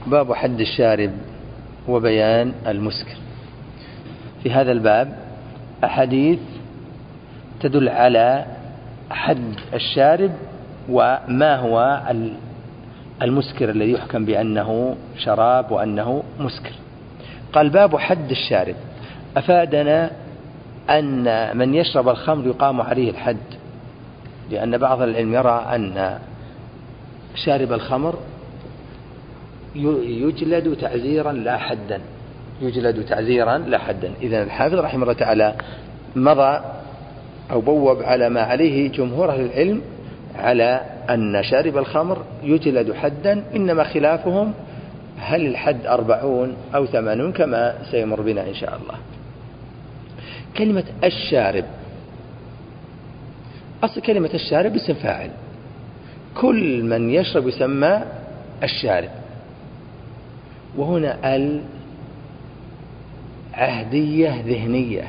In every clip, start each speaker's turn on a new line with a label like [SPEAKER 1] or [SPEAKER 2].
[SPEAKER 1] باب حد الشارب وبيان المسكر. في هذا الباب أحاديث تدل على حد الشارب وما هو المسكر الذي يحكم بأنه شراب وأنه مسكر. قال باب حد الشارب، أفادنا أن من يشرب الخمر يقام عليه الحد، لأن بعض العلم يرى أن شارب الخمر يجلد تعزيرا لا حدا، يجلد تعزيرا لا حدا. إذن الحافظ رحمه الله تعالى مضى أو بوب على ما عليه جمهور أهل العلم على أن شارب الخمر يجلد حدا، إنما خلافهم هل الحد 40 أو 80 كما سيمر بنا إن شاء الله. كلمة الشارب، أصل كلمة الشارب اسم فاعل، كل من يشرب يسمى الشارب. وهنا العهدية ذهنية،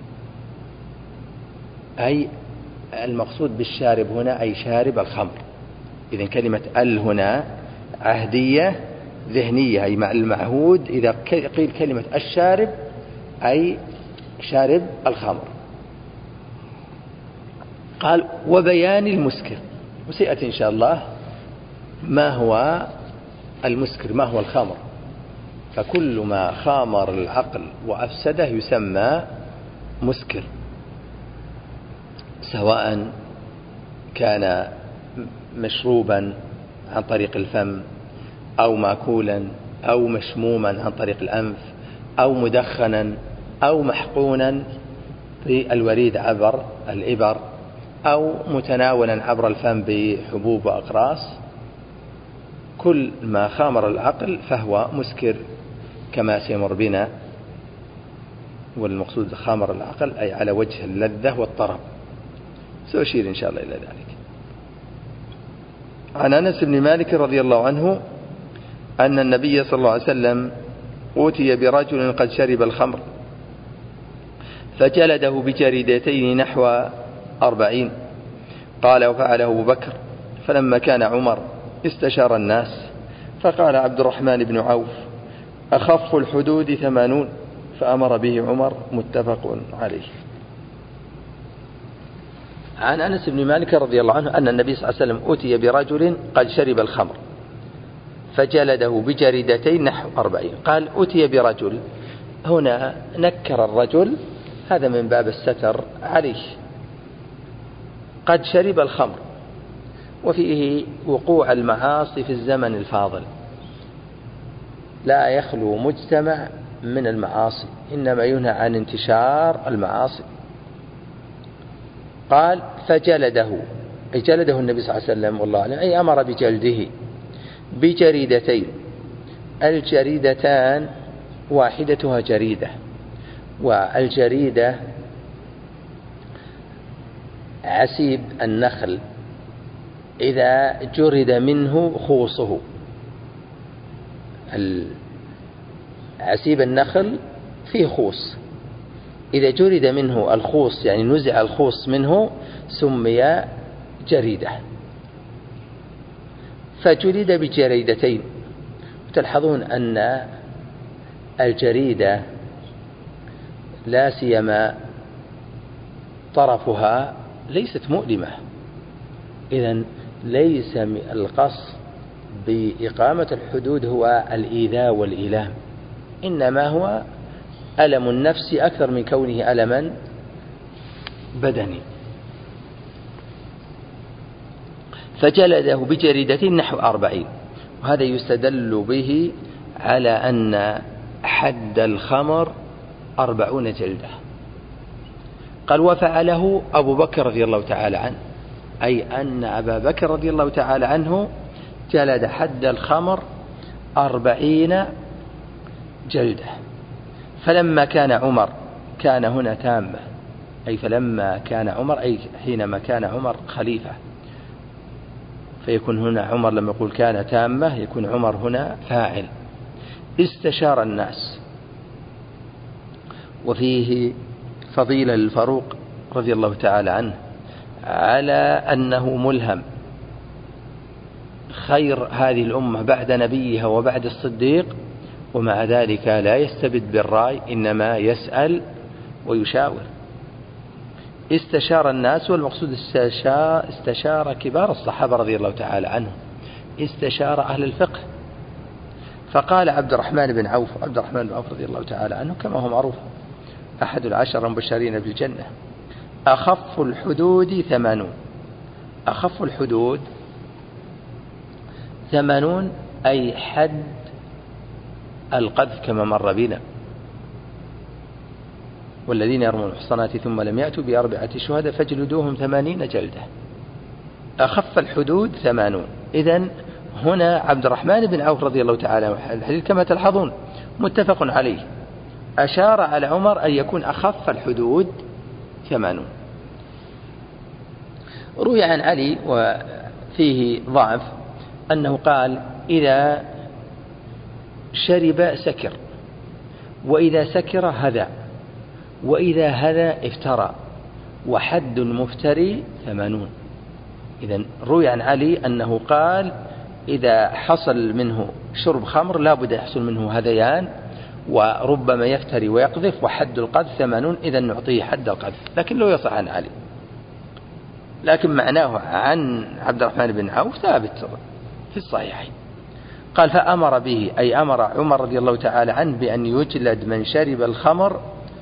[SPEAKER 1] أي المقصود بالشارب هنا أي شارب الخمر. إذن كلمة هنا عهدية ذهنية، أي مع المعهود إذا قيل كلمة الشارب أي شارب الخمر. قال وبيان المسكر، وسيأتي إن شاء الله ما هو المسكر، ما هو الخمر. فكل ما خامر العقل وأفسده يسمى مسكر، سواء كان مشروبا عن طريق الفم أو ماكولا أو مشموما عن طريق الأنف أو مدخنا أو محقونا في الوريد عبر الإبر أو متناولا عبر الفم بحبوب وأقراص. كل ما خامر العقل فهو مسكر كما سيمر بنا. والمقصود خامر العقل أي على وجه اللذة والطرب، سأشير إن شاء الله إلى ذلك. عن أنس بن مالك رضي الله عنه أن النبي صلى الله عليه وسلم أوتي برجل قد شرب الخمر فجلده بجريدتين نحو 40. قال وفعله أبو بكر، فلما كان عمر استشار الناس فقال عبد الرحمن بن عوف أخف الحدود 80، فأمر به عمر. متفق عليه. عن أنس بن مالك رضي الله عنه أن النبي صلى الله عليه وسلم أتي برجل قد شرب الخمر فجلده بجريدتين نحو 40. قال أتي برجل، هنا نكر الرجل، هذا من باب الستر عليه. قد شرب الخمر، وفيه وقوع المعاصي في الزمن الفاضل، لا يخلو مجتمع من المعاصي، إنما ينهى عن انتشار المعاصي. قال فجلده، أي جلده النبي صلى الله عليه وسلم والله أعلم، أي أمر بجلده بجريدتين. الجريدتان واحدتها جريدة، والجريدة عسيب النخل إذا جرد منه خوصه. عسيب النخل فيه خوص، إذا جرد منه الخوص يعني نزع الخوص منه سمي جريدة. فجرد بجريدتين. تلحظون أن الجريدة لا سيما طرفها ليست مؤلمة، إذن ليس القصد بإقامة الحدود هو الإيذاء والإيلام، إنما هو ألم النفس أكثر من كونه ألما بدني. فجلده بجريدة نحو 40، وهذا يستدل به على أن حد الخمر 40 جلدة. قال وفعله أبو بكر رضي الله تعالى عنه، أي أن أبا بكر رضي الله تعالى عنه جلد حد الخمر 40 جلدة. فلما كان عمر، كان هنا تامة، أي فلما كان عمر أي حينما كان عمر خليفة، فيكون هنا عمر لما يقول كان تامة يكون عمر هنا فاعل. استشار الناس، وفيه فضيلة للفاروق رضي الله تعالى عنه على أنه ملهم خير هذه الأمة بعد نبيها وبعد الصديق، ومع ذلك لا يستبد بالرأي، إنما يسأل ويشاور. استشار الناس، والمقصود استشار كبار الصحابة رضي الله تعالى عنهم، استشار أهل الفقه. فقال عبد الرحمن بن عوف رضي الله تعالى عنه كما هو معروف أحد العشر المبشرين بالجنة: أخف الحدود 80. أخف الحدود 80 أي حد القذف كما مر بنا: والذين يرمون المحصنات ثم لم يأتوا ب4 شهداء فاجلدوهم 80 جلدة. أخف الحدود 80. إذن هنا عبد الرحمن بن عوف رضي الله تعالى عنه، الحديث كما تلحظون متفق عليه، أشار على عمر أن يكون أخف الحدود 80. روي عن علي وفيه ضعف أنه قال: إذا شرب سكر، وإذا سكر هذا، وإذا هذا افترى، وحد المفتري 80. إذن روي عن علي أنه قال: إذا حصل منه شرب خمر لا بد يحصل منه هذيان، وربما يفتري ويقذف، وحد القذف 80. إذن نعطيه حد القذف، لكن لو يصح عن علي، لكن معناه عن عبد الرحمن بن عوف ثابت في الصحيحين. قال: فأمر به، أي أمر عمر رضي الله تعالى عنه بأن يجلد من شرب الخمر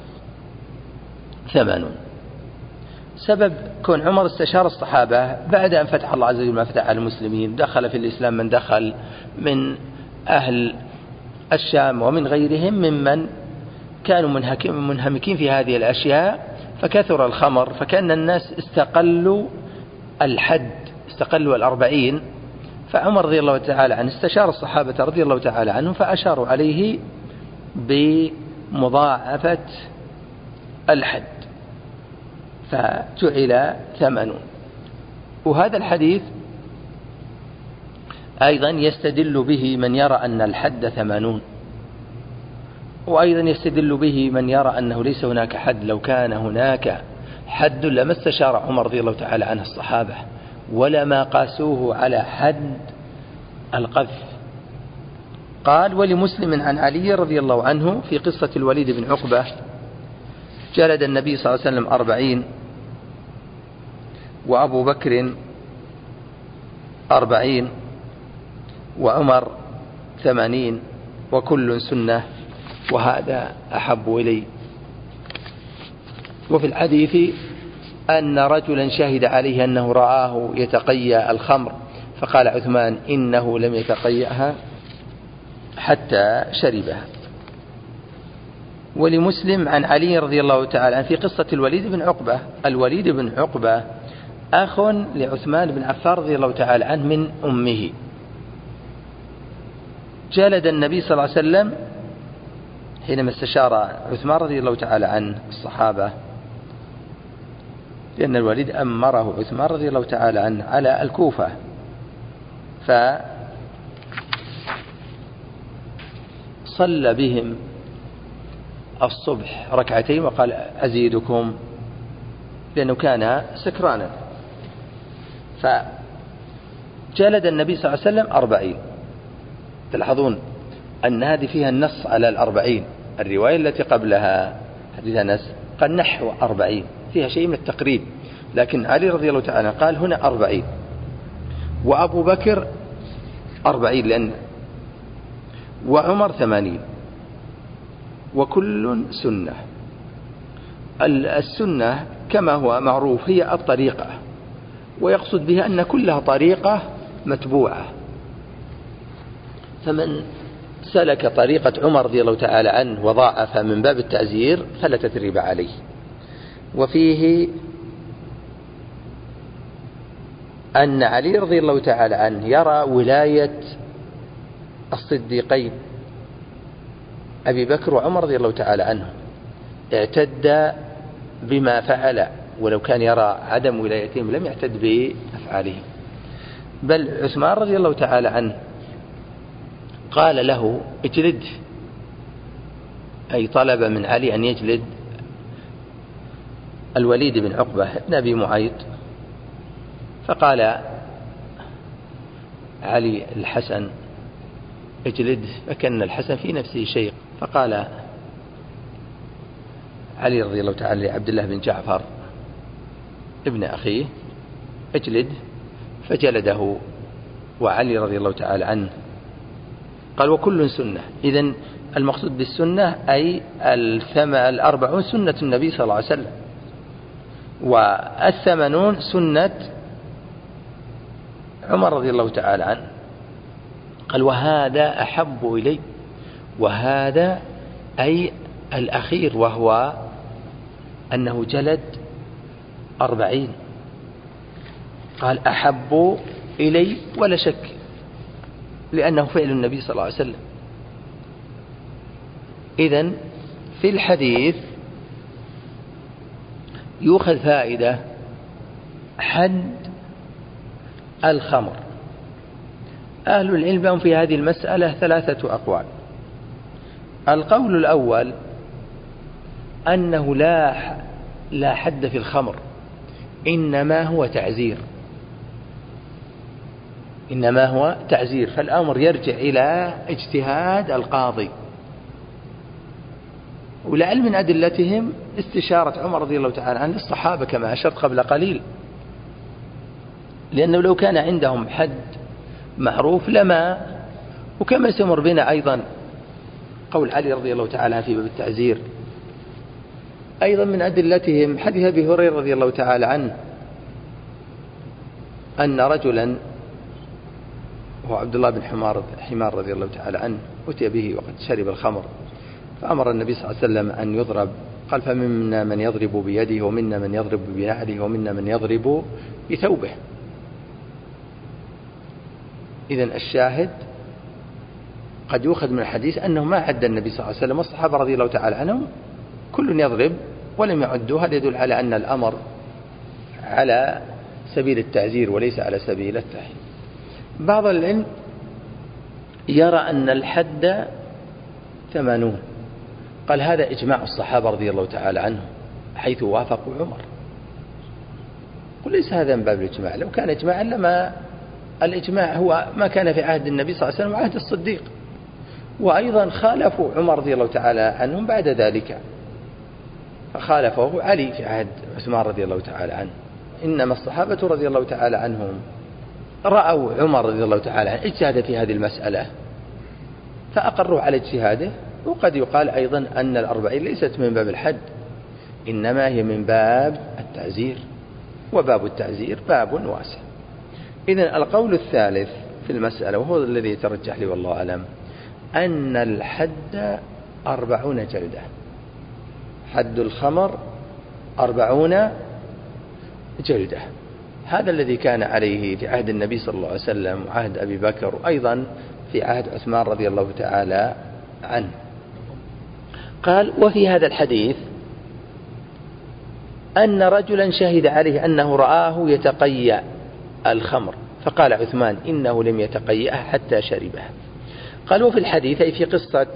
[SPEAKER 1] 80. سبب كون عمر استشار الصحابة بعد أن فتح الله عز وجل ما فتح على المسلمين، دخل في الإسلام من دخل من أهل الشام ومن غيرهم ممن كانوا منهمكين في هذه الأشياء، فكثر الخمر، فكان الناس استقلوا الحد، استقلوا 40. فعمر رضي الله تعالى عنه استشار الصحابة رضي الله تعالى عنهم، فأشاروا عليه بمضاعفة الحد، فجعل 80. وهذا الحديث أيضا يستدل به من يرى أن الحد 80، وأيضا يستدل به من يرى أنه ليس هناك حد. لو كان هناك حد لما استشار عمر رضي الله تعالى عنه الصحابة، ولما قاسوه على حد القذف. قال: ولمسلم عن علي رضي الله عنه في قصة الوليد بن عقبة: جلد النبي صلى الله عليه وسلم 40، وأبو بكر 40، وعمر 80، وكل سنة، وهذا أحب إلي. وفي الحديث أن رجلا شهد عليه أنه رآه يتقيأ الخمر، فقال عثمان: إنه لم يتقيأها حتى شربها. ولمسلم عن علي رضي الله تعالى عنه في قصة الوليد بن عقبة: الوليد بن عقبة أخ لعثمان بن عفان رضي الله تعالى عنه من أمه. جلد النبي صلى الله عليه وسلم حينما استشار عثمان رضي الله تعالى عنه الصحابة، لأن الوليد أمره عثمان رضي الله تعالى عنه على الكوفة، فصلى بهم الصبح 2 وقال: أزيدكم، لأنه كان سكرانا. فجلد النبي صلى الله عليه وسلم 40. تلاحظون أن هذه فيها النص على 40. الرواية التي قبلها حديث أنس قال نحو 40، فيها شيء من التقريب، لكن علي رضي الله تعالى قال هنا 40، وأبو بكر 40، وعمر 80، وكل سنة. السنة كما هو معروف هي الطريقة، ويقصد بها أن كلها طريقة متبوعة، فمن سلك طريقة عمر رضي الله تعالى عنه وضاعف من باب التعزير فلا تثريب عليه. وفيه أن علي رضي الله تعالى عنه يرى ولاية الصديقين أبي بكر وعمر رضي الله تعالى عنه، اعتد بما فعل، ولو كان يرى عدم ولايتهم لم يعتد بأفعالهم. بل عثمان رضي الله تعالى عنه قال له: اجلد، أي طلب من علي أن يجلد الوليد بن عقبة بن أبي معيط، فقال: علي الحسن اجلده، فكان الحسن في نفسه شيء، فقال علي رضي الله تعالى لعبد الله بن جعفر ابن أخيه اجلد، فجلده. وعلي رضي الله تعالى عنه قال وكل سنة. إذن المقصود بالسنة أي 40 سنة النبي صلى الله عليه وسلم، 80 سنة عمر رضي الله تعالى عنه. قال وهذا أحب إلي، وهذا أي الأخير، وهو أنه جلد 40. قال أحب إلي ولا شك، لأنه فعل النبي صلى الله عليه وسلم. إذن في الحديث يؤخذ فائدة حد الخمر. أهل العلم هم في هذه المسألة 3 أقوال. القول الأول أنه لا حد في الخمر، إنما هو تعزير، إنما هو تعزير، فالأمر يرجع إلى اجتهاد القاضي. ولعل من أدلتهم استشارة عمر رضي الله تعالى عنه للصحابة كما أشرت قبل قليل، لأنه لو كان عندهم حد معروف لما، وكما سيمر بنا أيضا قول علي رضي الله تعالى في باب التعزير. أيضا من أدلتهم حديث أبي هريرة رضي الله تعالى عنه أن رجلا وهو عبد الله بن حمار رضي الله تعالى عنه أتي به وقد شرب الخمر، فأمر النبي صلى الله عليه وسلم أن يضرب. قال فمنا من يضرب بيده ومنا من يضرب بنعله ومنا من يضرب بثوبه. إذن الشاهد قد يؤخذ من الحديث أنه ما عد النبي صلى الله عليه وسلم والصحابة رضي الله تعالى عنهم كل يضرب ولم يعدوا. هذا يدل على أن الأمر على سبيل التعزير وليس على سبيل التحريم. بعض العلم يرى أن الحد 80. قال هذا إجماع الصحابة رضي الله تعالى عنهم حيث وافقوا عمر. قل ليس هذا من باب الإجماع، لو كان إجماعا لما الإجماع هو ما كان في عهد النبي صلى الله عليه وسلم وعهد الصديق، وأيضا خالفوا عمر رضي الله تعالى عنهم بعد ذلك، فخالفه علي في عهد عثمان رضي الله تعالى عنه. إنما الصحابة رضي الله تعالى عنهم رأوا عمر رضي الله تعالى عنه اجتهد في هذه المسألة فأقروا على اجتهاده. وقد يقال أيضا أن 40 ليست من باب الحد، إنما هي من باب التعزير، وباب التعزير باب واسع. إذن القول الثالث في المسألة وهو الذي يترجح لي والله أعلم أن الحد 40 جلدة. حد الخمر 40 جلدة، هذا الذي كان عليه في عهد النبي صلى الله عليه وسلم وعهد أبي بكر، وأيضا في عهد عثمان رضي الله تعالى عنه. قال وفي هذا الحديث أن رجلا شهد عليه أنه رآه يتقيأ الخمر، فقال عثمان إنه لم يتقيأها حتى شربها. قال وفي الحديث أي في قصة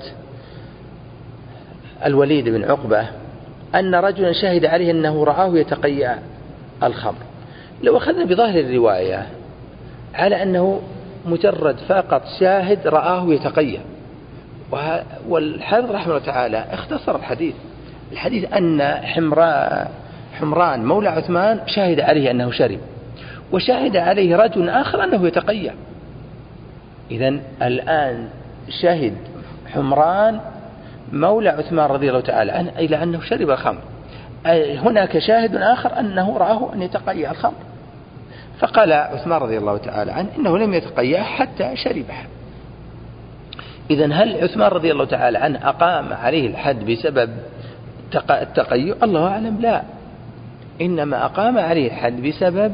[SPEAKER 1] الوليد بن عقبة أن رجلا شهد عليه أنه رآه يتقيأ الخمر. لو أخذنا بظاهر الرواية على أنه مجرد فقط شاهد رآه يتقيأ، والحافظ رحمه الله تعالى اختصر الحديث أن حمران مولى عثمان شاهد عليه أنه شرب، وشاهد عليه رجل آخر أنه يتقيأ. إذن الآن شهد حمران مولى عثمان رضي الله تعالى عنه إلى أنه شرب الخمر، هناك شاهد آخر أنه رآه أن يتقيأ الخمر، فقال عثمان رضي الله تعالى عنه إنه لم يتقيأ حتى شربها. إذن هل عثمان رضي الله تعالى عنه أقام عليه الحد بسبب التقيؤ؟ الله أعلم، لا، إنما أقام عليه الحد بسبب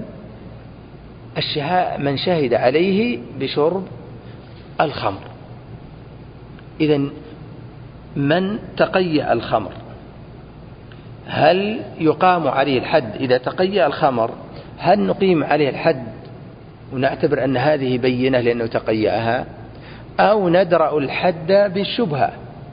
[SPEAKER 1] من شهد عليه بشرب الخمر. إذن من تقيأ الخمر هل يقام عليه الحد؟ إذا تقيأ الخمر هل نقيم عليه الحد ونعتبر أن هذه بينة لأنه تقيأها، أو ندرأ الحد بالشبهة؟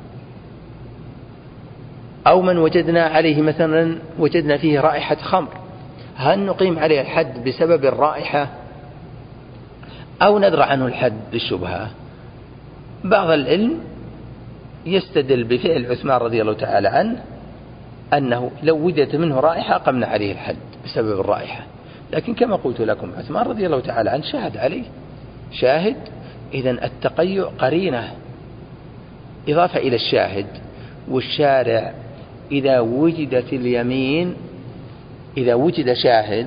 [SPEAKER 1] أو من وجدنا عليه مثلا وجدنا فيه رائحة خمر، هل نقيم عليه الحد بسبب الرائحة، أو ندرأ عنه الحد بالشبهة. بعض العلم يستدل بفعل عثمان رضي الله تعالى عنه أنه لو وجدت منه رائحة أقمنا عليه الحد بسبب الرائحة، لكن كما قلت لكم عثمان رضي الله تعالى عنه شاهد عليه شاهد، إذن التقيؤ قرينة إضافة إلى الشاهد. والشارع إذا وجدت اليمين، إذا وجد شاهد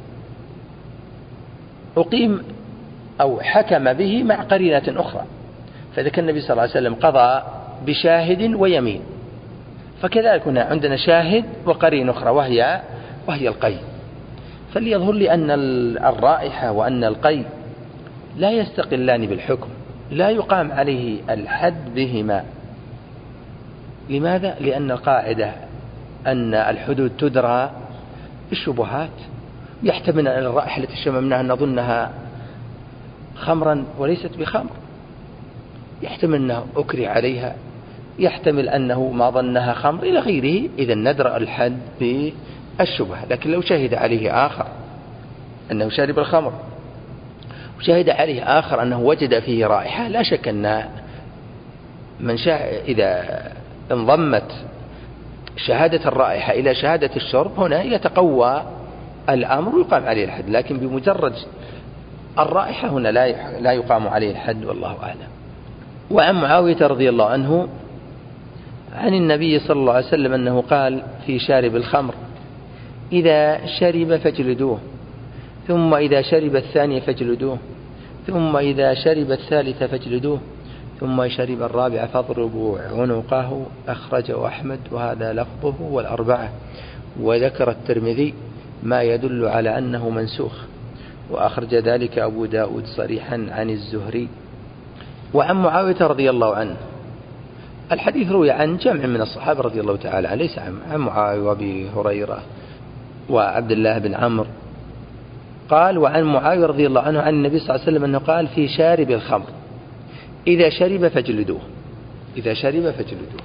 [SPEAKER 1] أقيم أو حكم به مع قرينة أخرى، فإذا كان النبي صلى الله عليه وسلم قضى بشاهد ويمين، فكذلك هنا عندنا شاهد وقرين أخرى وهي القي. فليظهر لي أن الرائحة وأن القي لا يستقلان بالحكم، لا يقام عليه الحد بهما. لماذا؟ لأن القاعدة أن الحدود تدرى بالشبهات. يحتمل أن الرائحة التي شممناها نظنها خمرا وليست بخمر، يحتمل أنه أكره عليها، يحتمل أنه ما ظنها خمر إلى غيره، إذا ندرأ الحد بالشبهة. لكن لو شهد عليه آخر أنه شارب الخمر وشهد عليه آخر أنه وجد فيه رائحة، لا شك أن من إذا انضمت شهادة الرائحة إلى شهادة الشرب هنا يتقوى الأمر ويقام عليه الحد، لكن بمجرد الرائحة هنا لا يقام عليه الحد، والله أعلم. وعن معاوية رضي الله عنه عن النبي صلى الله عليه وسلم أنه قال في شارب الخمر: إذا شرب فاجلدوه، ثم إذا شرب الثاني فاجلدوه، ثم إذا شرب الثالث فاجلدوه، ثم شرب الرابع فاضربوا عنقه. أخرجه أحمد وهذا لفظه والأربعة. وذكر الترمذي ما يدل على أنه منسوخ، وأخرج ذلك أبو داود صريحا عن الزهري. وعن معاوية رضي الله عنه، الحديث روي عن جمع من الصحابة رضي الله تعالى عنه، ليس عن معاوية وأبي هريرة وعبد الله بن عمرو. قال: وعن معاوية رضي الله عنه عن النبي صلى الله عليه وسلم أنه قال في شارب الخمر: إذا شرب فاجلدوه، إذا شرب فاجلدوه.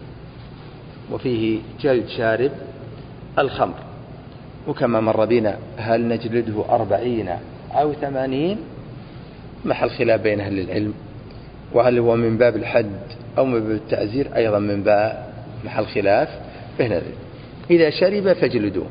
[SPEAKER 1] وفيه جلد شارب الخمر، وكما مر بنا هل نجلده 40 أو 80 محل خلاف بين أهل العلم، وهل هو من باب الحد أو من باب التعزير أيضا من باب محل خلاف بين العلم. إذا شرب فاجلدوه،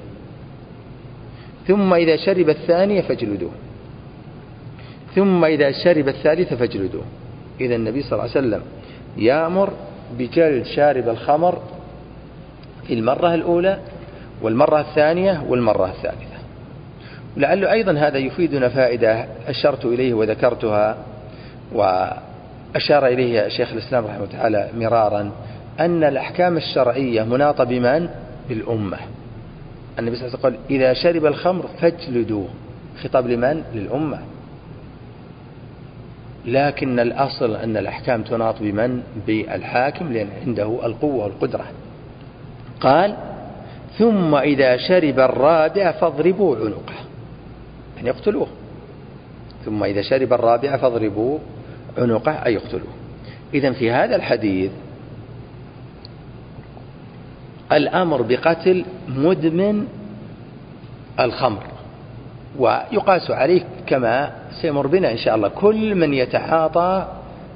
[SPEAKER 1] ثم إذا شرب الثاني فاجلدوه، ثم إذا شرب الثالث فاجلدوه. إذا النبي صلى الله عليه وسلم يأمر بجلد شارب الخمر في المرة الأولى والمرة الثانية والمرة الثالثة. ولعله أيضا هذا يفيدنا فائدة أشرت إليه وذكرتها وأشار إليه شيخ الإسلام رحمه الله تعالى مرارا، أن الأحكام الشرعية مناطة بمن؟ بالأمة. النبي صلى الله عليه وسلم قال: إذا شرب الخمر فاجلدوه، خطاب لمن؟ للأمة. لكن الأصل أن الأحكام تناط بمن؟ بالحاكم، لأن عنده القوة والقدرة. قال: ثم إذا شرب الرابع فاضربوا عنقه، يعني يقتلوه. ثم إذا شرب الرابع فاضربوا عنقه أي يقتلوه. إذن في هذا الحديث الأمر بقتل مدمن الخمر، ويقاس عليه كما سيمر بنا إن شاء الله كل من يتعاطى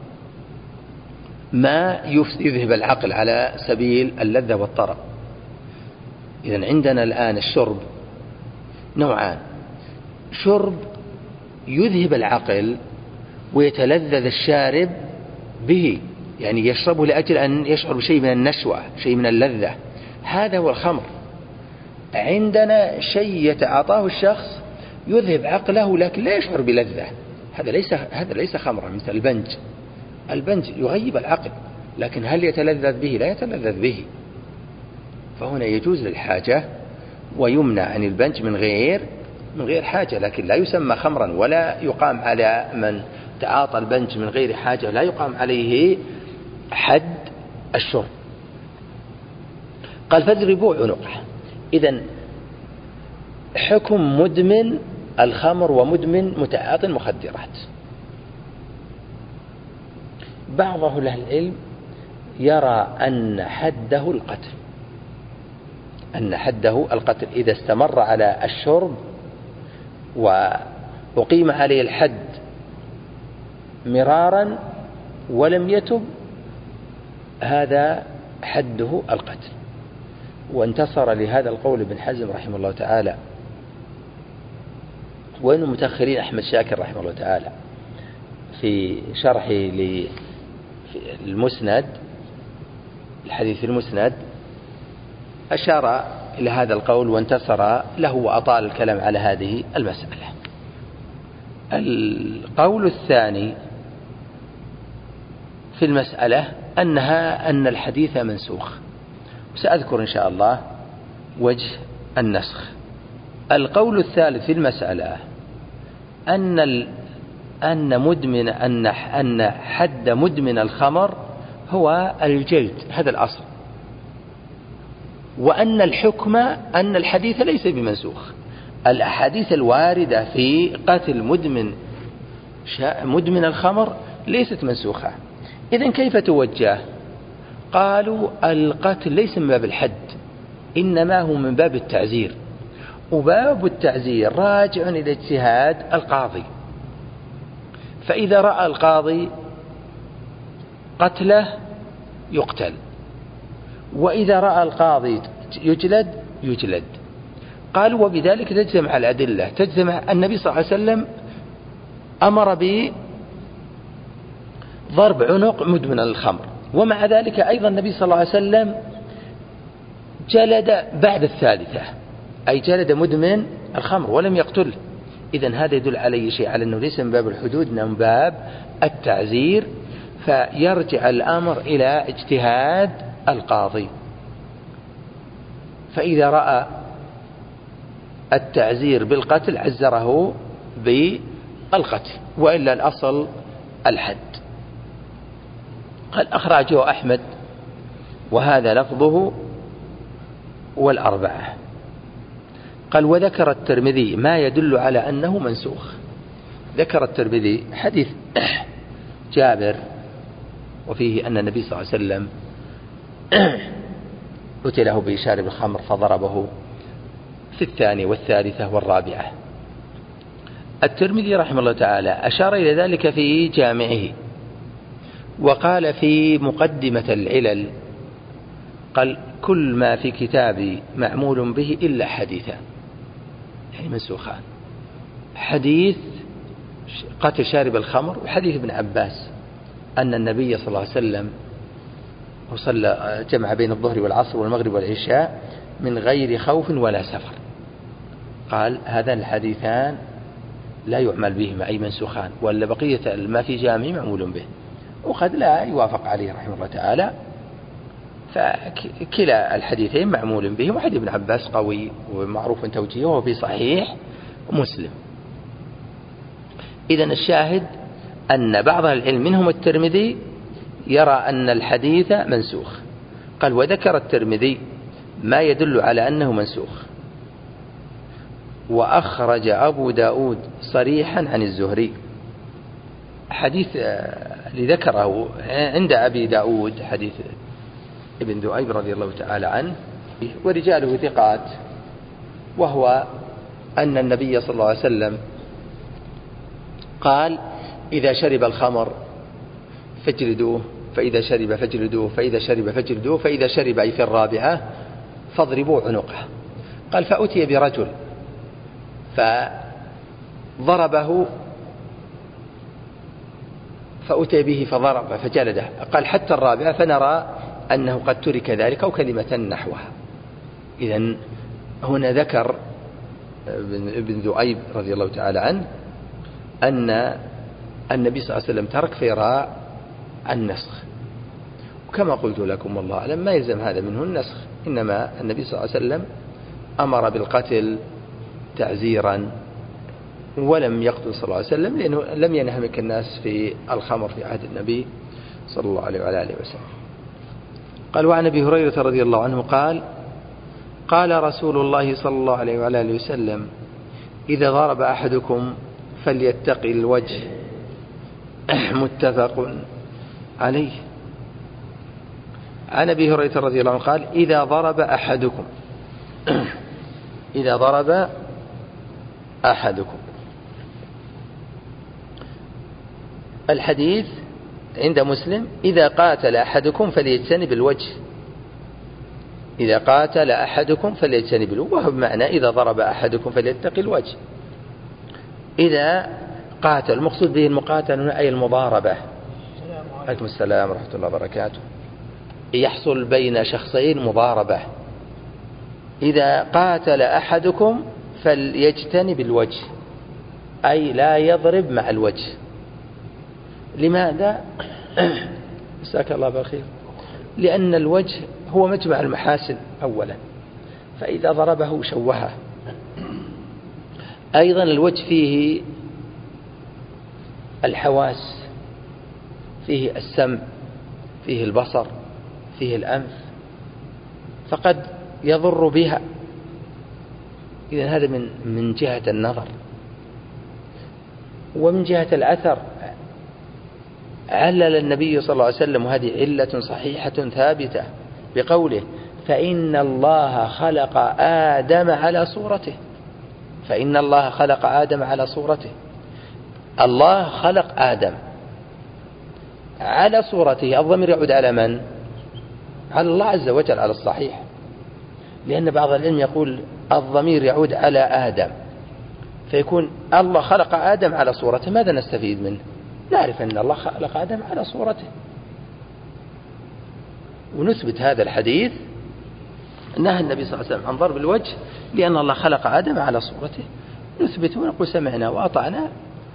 [SPEAKER 1] ما يذهب العقل على سبيل اللذة والطرب. إذن عندنا الآن الشرب نوعان: شرب يذهب العقل ويتلذذ الشارب به، يعني يشربه لأجل أن يشعر بشيء من النشوة، شيء من اللذة، هذا هو الخمر. عندنا شيء يتعاطاه الشخص يذهب عقله لكن لا يشعر بلذة، هذا ليس خمرا. مثل البنج يغيب العقل، لكن هل يتلذذ به؟ لا يتلذذ به. فهنا يجوز للحاجة ويمنع عن البنج من غير حاجة، لكن لا يسمى خمرا، ولا يقام على من تعاطى البنج من غير حاجة لا يقام عليه حد الشرب. قال: فاضربوا عنقه. إذن حكم مدمن الخمر ومدمن متعاطي المخدرات. بعض أهل العلم يرى أن حده القتل، إذا استمر على الشرب وأقيم عليه الحد مرارا ولم يتب هذا حده القتل. وانتصر لهذا القول ابن حزم رحمه الله تعالى، وإن المتأخرين أحمد شاكر رحمه الله تعالى في شرحه للمسند، الحديث المسند، أشار إلى هذا القول وانتصر له وأطال الكلام على هذه المسألة. القول الثاني في المسألة أن الحديث منسوخ، سأذكر إن شاء الله وجه النسخ. القول الثالث في المسألة أن حد مدمن الخمر هو الجلد، هذا الأصل، وأن الحكم أن الحديث ليس بمنسوخ. الأحاديث الواردة في قتل مدمن الخمر ليست منسوخة. إذن كيف توجه؟ قالوا القتل ليس من باب الحد، إنما هو من باب التعزير، وباب التعزير راجع إلى اجتهاد القاضي. فإذا رأى القاضي قتله يقتل، وإذا رأى القاضي يجلد. قالوا وبذلك تجتمع الأدلة، تجتمع النبي صلى الله عليه وسلم أمر بضرب عنق مدمن الخمر، ومع ذلك أيضا النبي صلى الله عليه وسلم جلد بعد الثالثة، أي جلد مدمن الخمر ولم يقتله. إذن هذا يدل على شيء، على أنه ليس من باب الحدود، إنه من باب التعزير، فيرجع الأمر إلى اجتهاد القاضي. فإذا رأى التعزير بالقتل عزره بالقتل، وإلا الأصل الحد. قال أخرجه أحمد وهذا لفظه والأربعة. قال وذكر الترمذي ما يدل على أنه منسوخ. ذكر الترمذي حديث جابر وفيه أن النبي صلى الله عليه وسلم أتي له بشارب الخمر فضربه في الثانية والثالثة والرابعة. الترمذي رحمه الله تعالى أشار إلى ذلك في جامعه، وقال في مقدمة العلل، قال كل ما في كتابي معمول به إلا حديثان، يعني منسوخان، حديث قتل شارب الخمر وحديث ابن عباس أن النبي صلى الله عليه وسلم جمع بين الظهر والعصر والمغرب والعشاء من غير خوف ولا سفر. قال هذان الحديثان لا يعمل بهما، أي منسوخان، ولا بقية ما في جامع معمول به، وقد لا يوافق عليه رحمه الله تعالى. فكلا الحديثين معمول به، وحديث ابن عباس قوي ومعروف توجيهه في صحيح مسلم. إذن الشاهد أن بعض العلم منهم الترمذي يرى أن الحديث منسوخ. قال وذكر الترمذي ما يدل على أنه منسوخ، وأخرج أبو داود صريحا عن الزهري. حديث لذكره عند أبي داود حديث ابن ذؤيب رضي الله تعالى عنه، ورجاله ثقات، وهو أن النبي صلى الله عليه وسلم قال إذا شرب الخمر فاجلدوه، فإذا شرب فاجلدوه، فإذا شرب فاجلدوه، فإذا شرب أي في الرابعة فاضربوا عنقه. قال فأتي برجل فضربه، فأتي به فضرب فجلده. قال حتى الرابعة، فنرى أنه قد ترك ذلك أو كلمة نحوها. إذن هنا ذكر ابن ذؤيب رضي الله تعالى عنه أن النبي صلى الله عليه وسلم ترك فيرى النسخ، وكما قلت لكم والله أعلم ما يلزم هذا منه النسخ، إنما النبي صلى الله عليه وسلم أمر بالقتل تعزيرا ولم يقتل صلى الله عليه وسلم، لأنه لم ينهمك الناس في الخمر في عهد النبي صلى الله عليه وعلى آله وسلم. قال وعن أبي هريرة رضي الله عنه قال قال رسول الله صلى الله عليه وعلى آله وسلم إذا ضرب أحدكم فليتقي الوجه. متفق عليه. عن أبي هريرة رضي الله عنه قال إذا ضرب أحدكم إذا ضرب أحدكم، الحديث عند مسلم: إذا قاتل أحدكم فليجتنب الوجه. إذا قاتل أحدكم فليجتنب الوجه، وهو بمعنى إذا ضرب أحدكم فليتقي الوجه. إذا قاتل، المقصود به المقاتل أي المضاربة. عليكم السلام ورحمة الله وبركاته. يحصل بين شخصين مضاربة. إذا قاتل أحدكم فليجتنب الوجه، أي لا يضرب مع الوجه. لماذا؟ جزاك الله بالخير. لأن الوجه هو مجمع المحاسن أولا، فإذا ضربه شوهه. أيضا الوجه فيه الحواس، فيه السمع، فيه البصر، فيه الأنف، فقد يضر بها. إذن هذا من جهة النظر. ومن جهة الأثر علل النبي صلى الله عليه وسلم، وهذه علة صحيحة ثابتة، بقوله: فإن الله خلق آدم على صورته. فإن الله خلق آدم على صورته. الله خلق آدم على صورته. الضمير يعود على من؟ على الله عز وجل على الصحيح، لأن بعض العلم يقول الضمير يعود على آدم، فيكون الله خلق آدم على صورته. ماذا نستفيد منه؟ نعرف أن الله خلق آدم على صورته، ونثبت هذا الحديث. نهى النبي صلى الله عليه وسلم عن ضرب الوجه لأن الله خلق آدم على صورته. نثبت ونقول سمعنا وأطعنا.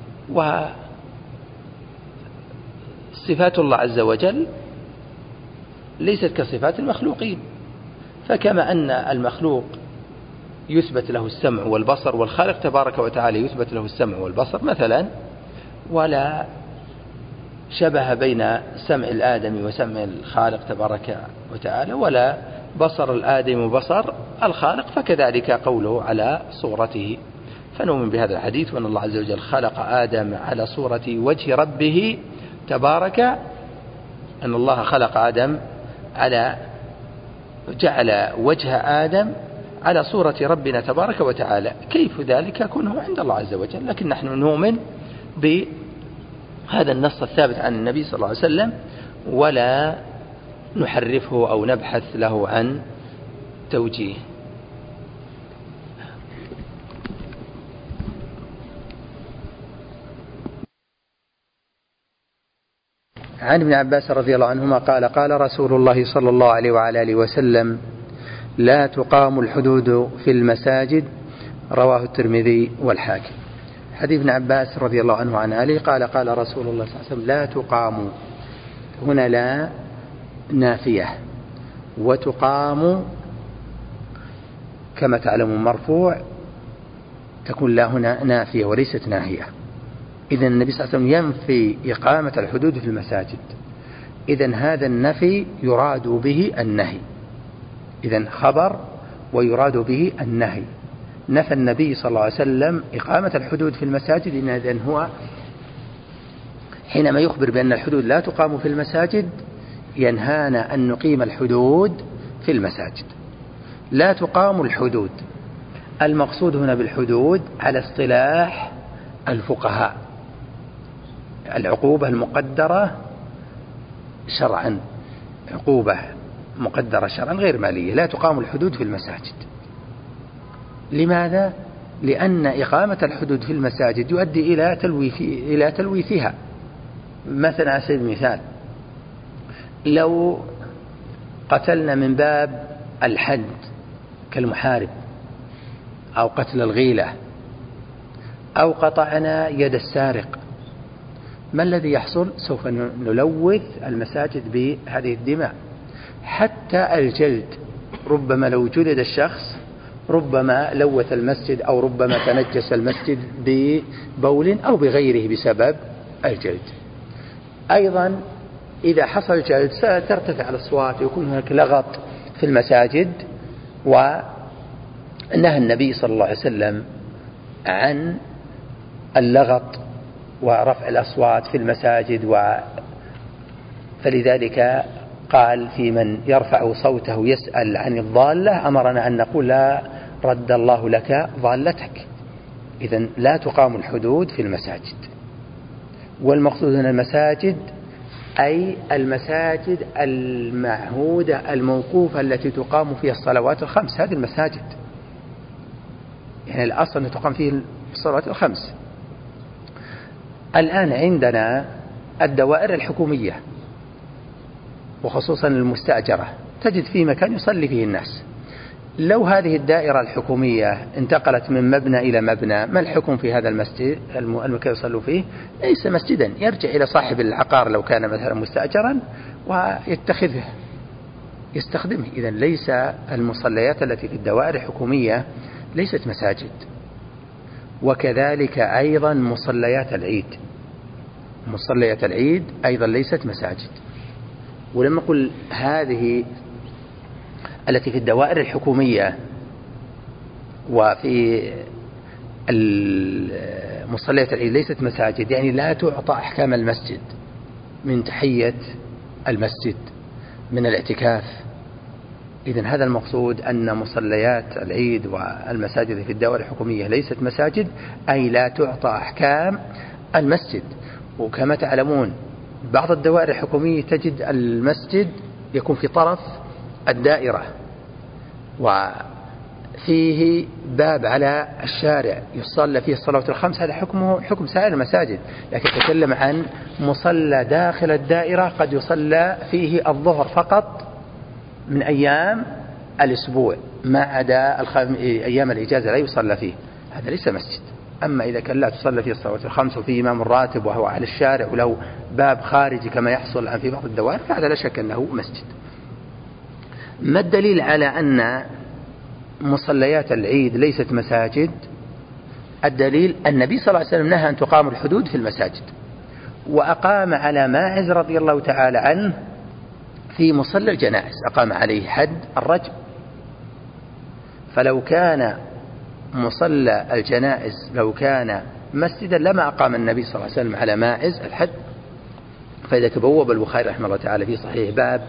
[SPEAKER 1] وصفات الله عز وجل ليست كصفات المخلوقين، فكما أن المخلوق يثبت له السمع والبصر، والخالق تبارك وتعالى يثبت له السمع والبصر مثلا، ولا شبه بين سمع الآدم وسمع الخالق تبارك وتعالى، ولا بصر الآدم وبصر الخالق، فكذلك قوله على صورته. فنؤمن بهذا الحديث، وأن الله عز وجل خلق آدم على صورة وجه ربه تبارك. أن الله خلق آدم جعل وجه آدم على صورة ربنا تبارك وتعالى. كيف ذلك؟ كونه عند الله عز وجل، لكن نحن نؤمن بهذا النص الثابت عن النبي صلى الله عليه وسلم، ولا نحرفه أو نبحث له عن توجيه. عن ابن عباس رضي الله عنهما قال: قال رسول الله صلى الله عليه وعلى آله وسلم: لا تقام الحدود في المساجد. رواه الترمذي والحاكم. حديث ابن عباس رضي الله عنه عن علي قال: قال رسول الله صلى الله عليه وسلم: لا تقام. هنا لا نافية، وتقام كما تعلم مرفوع، تكون لا هنا نافية وليست ناهية. إذن النبي صلى الله عليه وسلم ينفي إقامة الحدود في المساجد. إذن هذا النفي يراد به النهي. إذن خبر ويراد به النهي. نفى النبي صلى الله عليه وسلم إقامة الحدود في المساجد. إذن هو حينما يخبر بأن الحدود لا تقام في المساجد ينهانا أن نقيم الحدود في المساجد. لا تقام الحدود، المقصود هنا بالحدود على اصطلاح الفقهاء العقوبة المقدرة شرعا، عقوبة مقدرة شرعا غير مالية. لا تقام الحدود في المساجد. لماذا؟ لأن إقامة الحدود في المساجد يؤدي إلى تلويثها. مثلا على سبيل المثال، لو قتلنا من باب الحد كالمحارب، أو قتل الغيلة، أو قطعنا يد السارق، ما الذي يحصل؟ سوف نلوث المساجد بهذه الدماء. حتى الجلد، ربما لو جلد الشخص ربما لوث المسجد، أو ربما تنجس المسجد ببول أو بغيره بسبب الجلد. أيضا إذا حصل جلد سترتفع الأصوات ويكون هناك لغط في المساجد. ونهى النبي صلى الله عليه وسلم عن اللغط ورفع الأصوات في المساجد. فلذلك قال في من يرفع صوته يسأل عن الضالة: أمرنا أن نقول: لا رد الله لك ضالتك. إذن لا تقام الحدود في المساجد. والمقصود هنا المساجد أي المساجد المعهودة الموقوفة التي تقام فيها الصلوات الخمس، هذه المساجد، يعني الأصل أن تقام فيه الصلوات الخمس. الآن عندنا الدوائر الحكومية وخصوصا المستأجرة تجد فيه مكان يصلي فيه الناس. لو هذه الدائرة الحكومية انتقلت من مبنى إلى مبنى، ما الحكم في هذا المسجد المكان يصلوا فيه؟ ليس مسجدا، يرجع إلى صاحب العقار لو كان مثلا مستأجرا ويتخذه يستخدمه. إذن ليس المصليات التي في الدوائر الحكومية ليست مساجد. وكذلك أيضا مصليات العيد، مصليات العيد أيضا ليست مساجد. ولما نقول هذه التي في الدوائر الحكومية وفي مصليات العيد ليست مساجد، يعني لا تعطى أحكام المسجد من تحية المسجد من الاعتكاف. إذن هذا المقصود أن مصليات العيد والمساجد في الدوائر الحكومية ليست مساجد، أي لا تعطى أحكام المسجد. وكما تعلمون بعض الدوائر الحكومية تجد المسجد يكون في طرف الدائرة وفيه باب على الشارع يصلى فيه الصلوات الخمس، هذا حكمه حكم سائر المساجد. لكن تكلم عن مصلى داخل الدائرة قد يصلى فيه الظهر فقط من أيام الأسبوع ما عدا أيام الإجازة لا يصلى فيه، هذا ليس مسجد. أما إذا كان لا تصلى فيه الصلوات الخمس وفيه إمام راتب وهو على الشارع وله باب خارجي كما يحصل الآن في بعض الدوائر، فهذا لا شك أنه مسجد. ما الدليل على أن مصليات العيد ليست مساجد؟ الدليل النبي صلى الله عليه وسلم نهى أن تقام الحدود في المساجد، وأقام على ماعز رضي الله تعالى عنه في مصلى الجنائز أقام عليه حد الرجم. فلو كان مصلى الجنائز لو كان مسجدا لما أقام النبي صلى الله عليه وسلم على ماعز الحد. فإذا تبوب البخاري رحمه الله تعالى في صحيح باب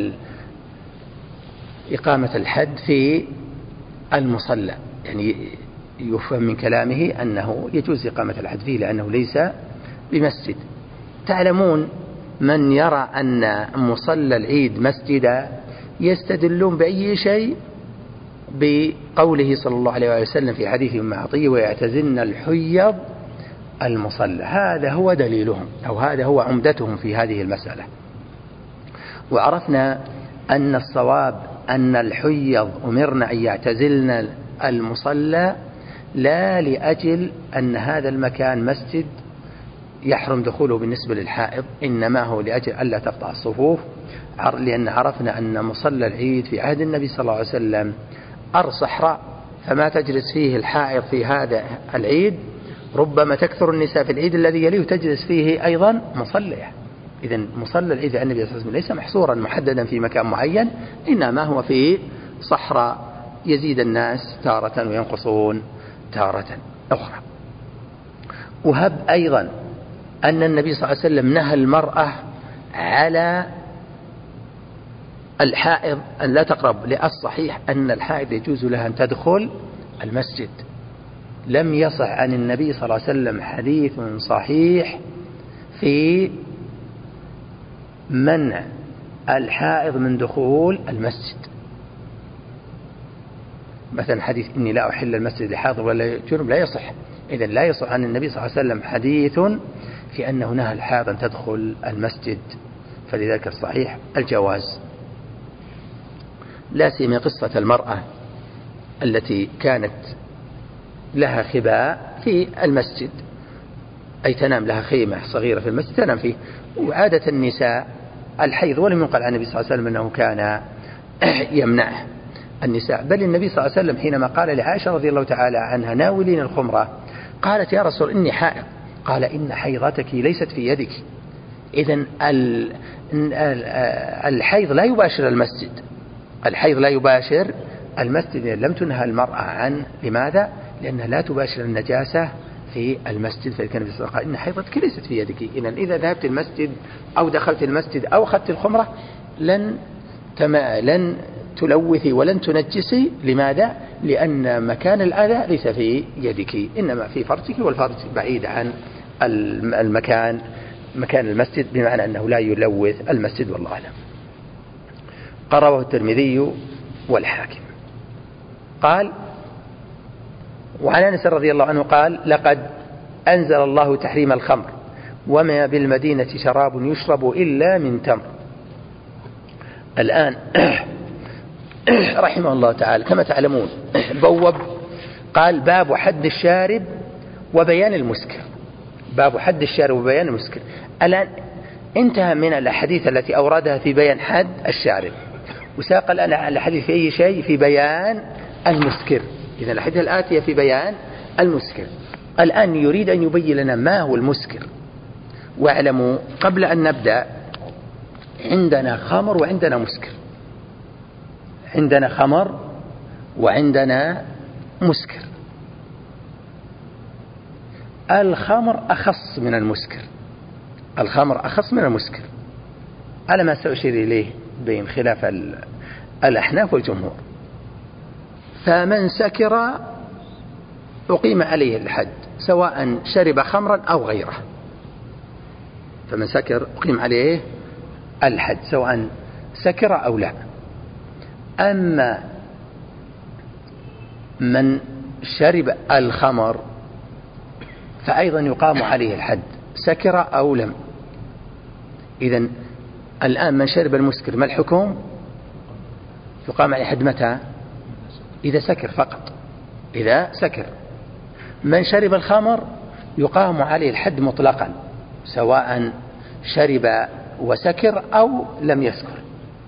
[SPEAKER 1] إقامة الحد في المصلى، يعني يفهم من كلامه أنه يجوز إقامة الحد فيه لأنه ليس بمسجد. تعلمون من يرى أن مصلى العيد مسجدا يستدلون بأي شيء؟ بقوله صلى الله عليه وسلم في حديث أم عطية ويعتزلن الحيض المصلى. هذا هو دليلهم أو هذا هو عمدتهم في هذه المسألة. وعرفنا أن الصواب أن الحيض أمرنا أن يعتزلن المصلى لا لأجل أن هذا المكان مسجد يحرم دخوله بالنسبة للحائض، إنما هو لأجل ألا تقطع الصفوف، لأن عرفنا أن مصلى العيد في عهد النبي صلى الله عليه وسلم أرض صحراء، فما تجلس فيه الحائض في هذا العيد ربما تكثر النساء في العيد الذي يليه تجلس فيه أيضا مصلية. إذن مصلى العيد عند النبي صلى الله عليه وسلم ليس محصورا محددا في مكان معين، إنما هو في صحراء يزيد الناس تارة وينقصون تارة أخرى. وهب أيضا أن النبي صلى الله عليه وسلم نهى المرأة على الحائض أن لا تقرب، للصحيح أن الحائض يجوز لها أن تدخل المسجد. لم يصح عن النبي صلى الله عليه وسلم حديث صحيح في منع الحائض من دخول المسجد. مثلا حديث إني لا أحل المسجد لحاضر ولا جنب لا يصح. إذن لا يصح عن النبي صلى الله عليه وسلم حديث في أنه نهى الحائض أن تدخل المسجد، فلذلك الصحيح الجواز. لا سيما قصة المرأة التي كانت لها خباء في المسجد، أي تنام لها خيمة صغيرة في المسجد تنام فيه، وعادة النساء الحيض، ولم ينقل عن النبي صلى الله عليه وسلم أنه كان يمنع النساء. بل النبي صلى الله عليه وسلم حينما قال لعائشة رضي الله تعالى عنها ناولين الخمرة قالت يا رسول إني حائض، قال إن حيضتك ليست في يدك. إذن الحيض لا يباشر المسجد، الحيض لا يباشر المسجد. لم تنهى المرأة عنه، لماذا؟ لأنها لا تباشر النجاسة في المسجد. فكان النبي صلى الله عليه وسلم قال إن حيضتك ليست في يدك. إذا ذهبت المسجد أو دخلت المسجد أو أخذت الخمرة لن تلوثي ولن تنجسي. لماذا؟ لأن مكان الأذى ليس في يدك، إنما في فرجك، والفرج بعيد عن المكان مكان المسجد، بمعنى أنه لا يلوث المسجد، والله أعلم. قرره الترمذي والحاكم. قال: وعن أنس رضي الله عنه قال: لقد أنزل الله تحريم الخمر وما بالمدينة شراب يشرب إلا من تمر. الآن رحمه الله تعالى كما تعلمون بوب قال: باب حد الشارب وبيان المسكر. باب حد الشارب وبيان المسكر. الآن انتهى من الأحاديث التي أوردها في بيان حد الشارب، وساق الآن الحديث في أي شيء؟ في بيان المسكر. إذا الحديث الآتية في بيان المسكر. الآن يريد أن يبين لنا ما هو المسكر. واعلموا قبل أن نبدأ، عندنا خمر وعندنا مسكر. عندنا خمر وعندنا مسكر. الخمر أخص من المسكر. الخمر أخص من المسكر على ما سأشير إليه بين خلاف الأحناف والجمهور. فمن سكر أقيم عليه الحد سواء شرب خمرا أو غيره. فمن سكر أقيم عليه الحد سواء سكر أو لا. أما من شرب الخمر فأيضا يقام عليه الحد سكر أو لم. إذن الآن من شرب المسكر ما الحكم؟ يقام عليه حد متى؟ إذا سكر فقط. إذا سكر. من شرب الخمر يقام عليه الحد مطلقا سواء شرب وسكر أو لم يسكر.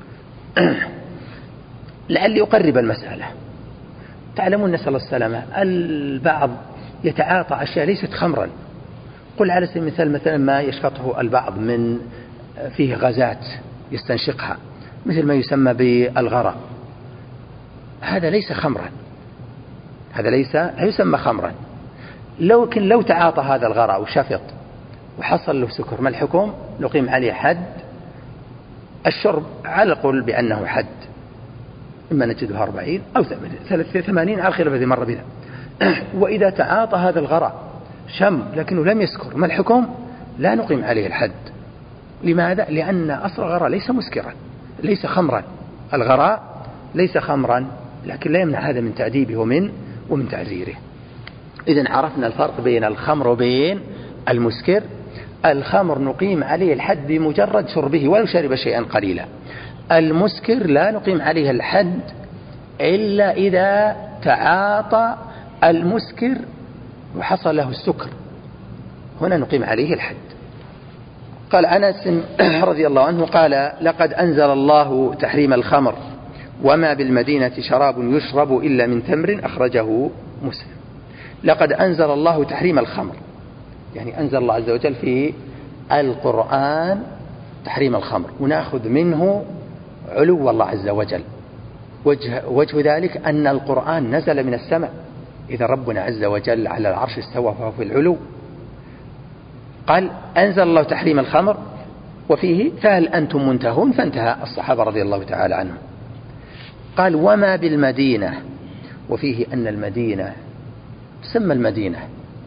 [SPEAKER 1] لعلي أقرب المسألة. تعلمون نسأل الله السلامة، البعض يتعاطى أشياء ليست خمرا. قل على سبيل المثال مثلا ما يشفطه البعض من فيه غازات يستنشقها مثل ما يسمى بالغراء، هذا ليس خمرا. هذا لا يسمى خمرا. لو تعاطى هذا الغراء وشفط وحصل له سكر ما الحكم؟ نقيم عليه حد الشرب على القول بأنه حد، إما نجدها 40 أو 80 على الخلاف الذي مر بنا. وإذا تعاطى هذا الغراء شم لكنه لم يسكر ما الحكم؟ لا نقيم عليه الحد. لماذا؟ لأن أصل الغراء ليس مسكرا، ليس خمرا. الغراء ليس خمرا، لكن لا يمنع هذا من تأديبه ومن تعزيره. إذن عرفنا الفرق بين الخمر وبين المسكر. الخمر نقيم عليه الحد بمجرد شربه ولو شرب شيئا قليلا. المسكر لا نقيم عليه الحد إلا إذا تعاطى المسكر وحصل له السكر، هنا نقيم عليه الحد. قال أنس رضي الله عنه قال: لقد أنزل الله تحريم الخمر وما بالمدينة شراب يشرب إلا من تمر، أخرجه مسلم. لقد أنزل الله تحريم الخمر، يعني أنزل الله عز وجل في القرآن تحريم الخمر، ونأخذ منه علو الله عز وجل. وجه ذلك أن القرآن نزل من السماء، إذا ربنا عز وجل على العرش استوى فهو في العلو. قال: أنزل الله تحريم الخمر وفيه فهل أنتم منتهون؟ فانتهى الصحابة رضي الله تعالى عنهم. قال: وما بالمدينة، وفيه أن المدينة تسمى المدينة،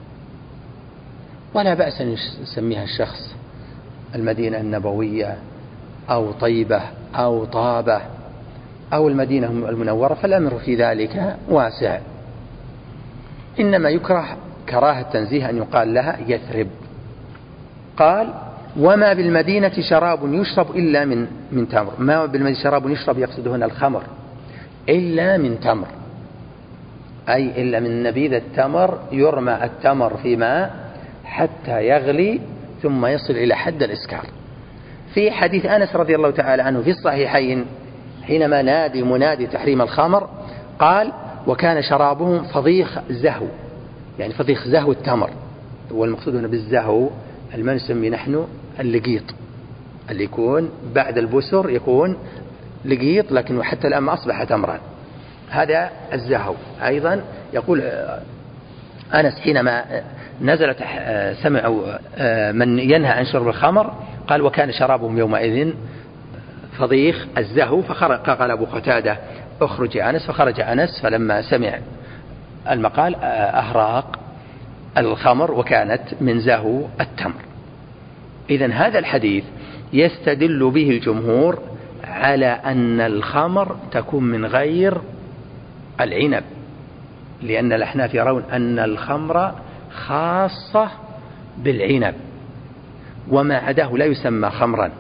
[SPEAKER 1] ولا بأس أن يسميها الشخص المدينة النبوية أو طيبة أو طابة أو المدينة المنورة، فالأمر في ذلك واسع. إنما يكره كراهة تنزيه أن يقال لها يثرب. قال: وما بالمدينة شراب يشرب إلا من تمر. ما بالمدينة شراب يشرب يقصد هنا الخمر، إلا من تمر، أي إلا من نبيذ التمر. يرمى التمر في ماء حتى يغلي ثم يصل إلى حد الإسكار. في حديث أنس رضي الله تعالى عنه في الصحيحين حينما نادي منادي تحريم الخمر قال: وكان شرابهم فضيخ زهو، يعني فضيخ زهو التمر. والمقصود هنا بالزهو ما نسميه نحن اللقيط، اللي يكون بعد البسر يكون لقيط، لكنه حتى الآن ما أصبح تمرا. هذا الزهو. أيضا يقول أنس حينما نزلت سمعوا من ينهى عن شرب الخمر قال: وكان شرابهم يومئذ فضيخ الزهو. فقال أبو قتادة: اخرج أنس. فخرج أنس، فلما سمع المقال أهراق الخمر وكانت من زهو التمر. إذن هذا الحديث يستدل به الجمهور على أن الخمر تكون من غير العنب، لأن الأحناف يرون أن الخمر خاصة بالعنب، وما عداه لا يسمى خمرا.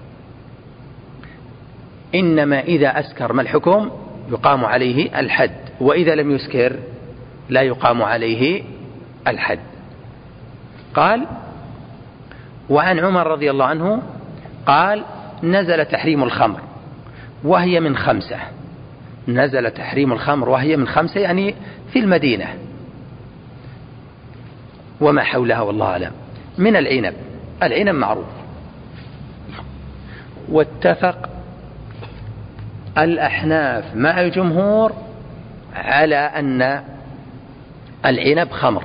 [SPEAKER 1] إنما إذا أسكر ما الحكم؟ يقام عليه الحد، وإذا لم يسكر لا يقام عليه الحد. قال: وعن عمر رضي الله عنه قال: نزل تحريم الخمر وهي من 5. نزل تحريم الخمر وهي من 5 يعني في المدينة وما حولها، والله أعلم. من العنب، العنب معروف، واتفق الأحناف مع الجمهور على أن العنب خمر،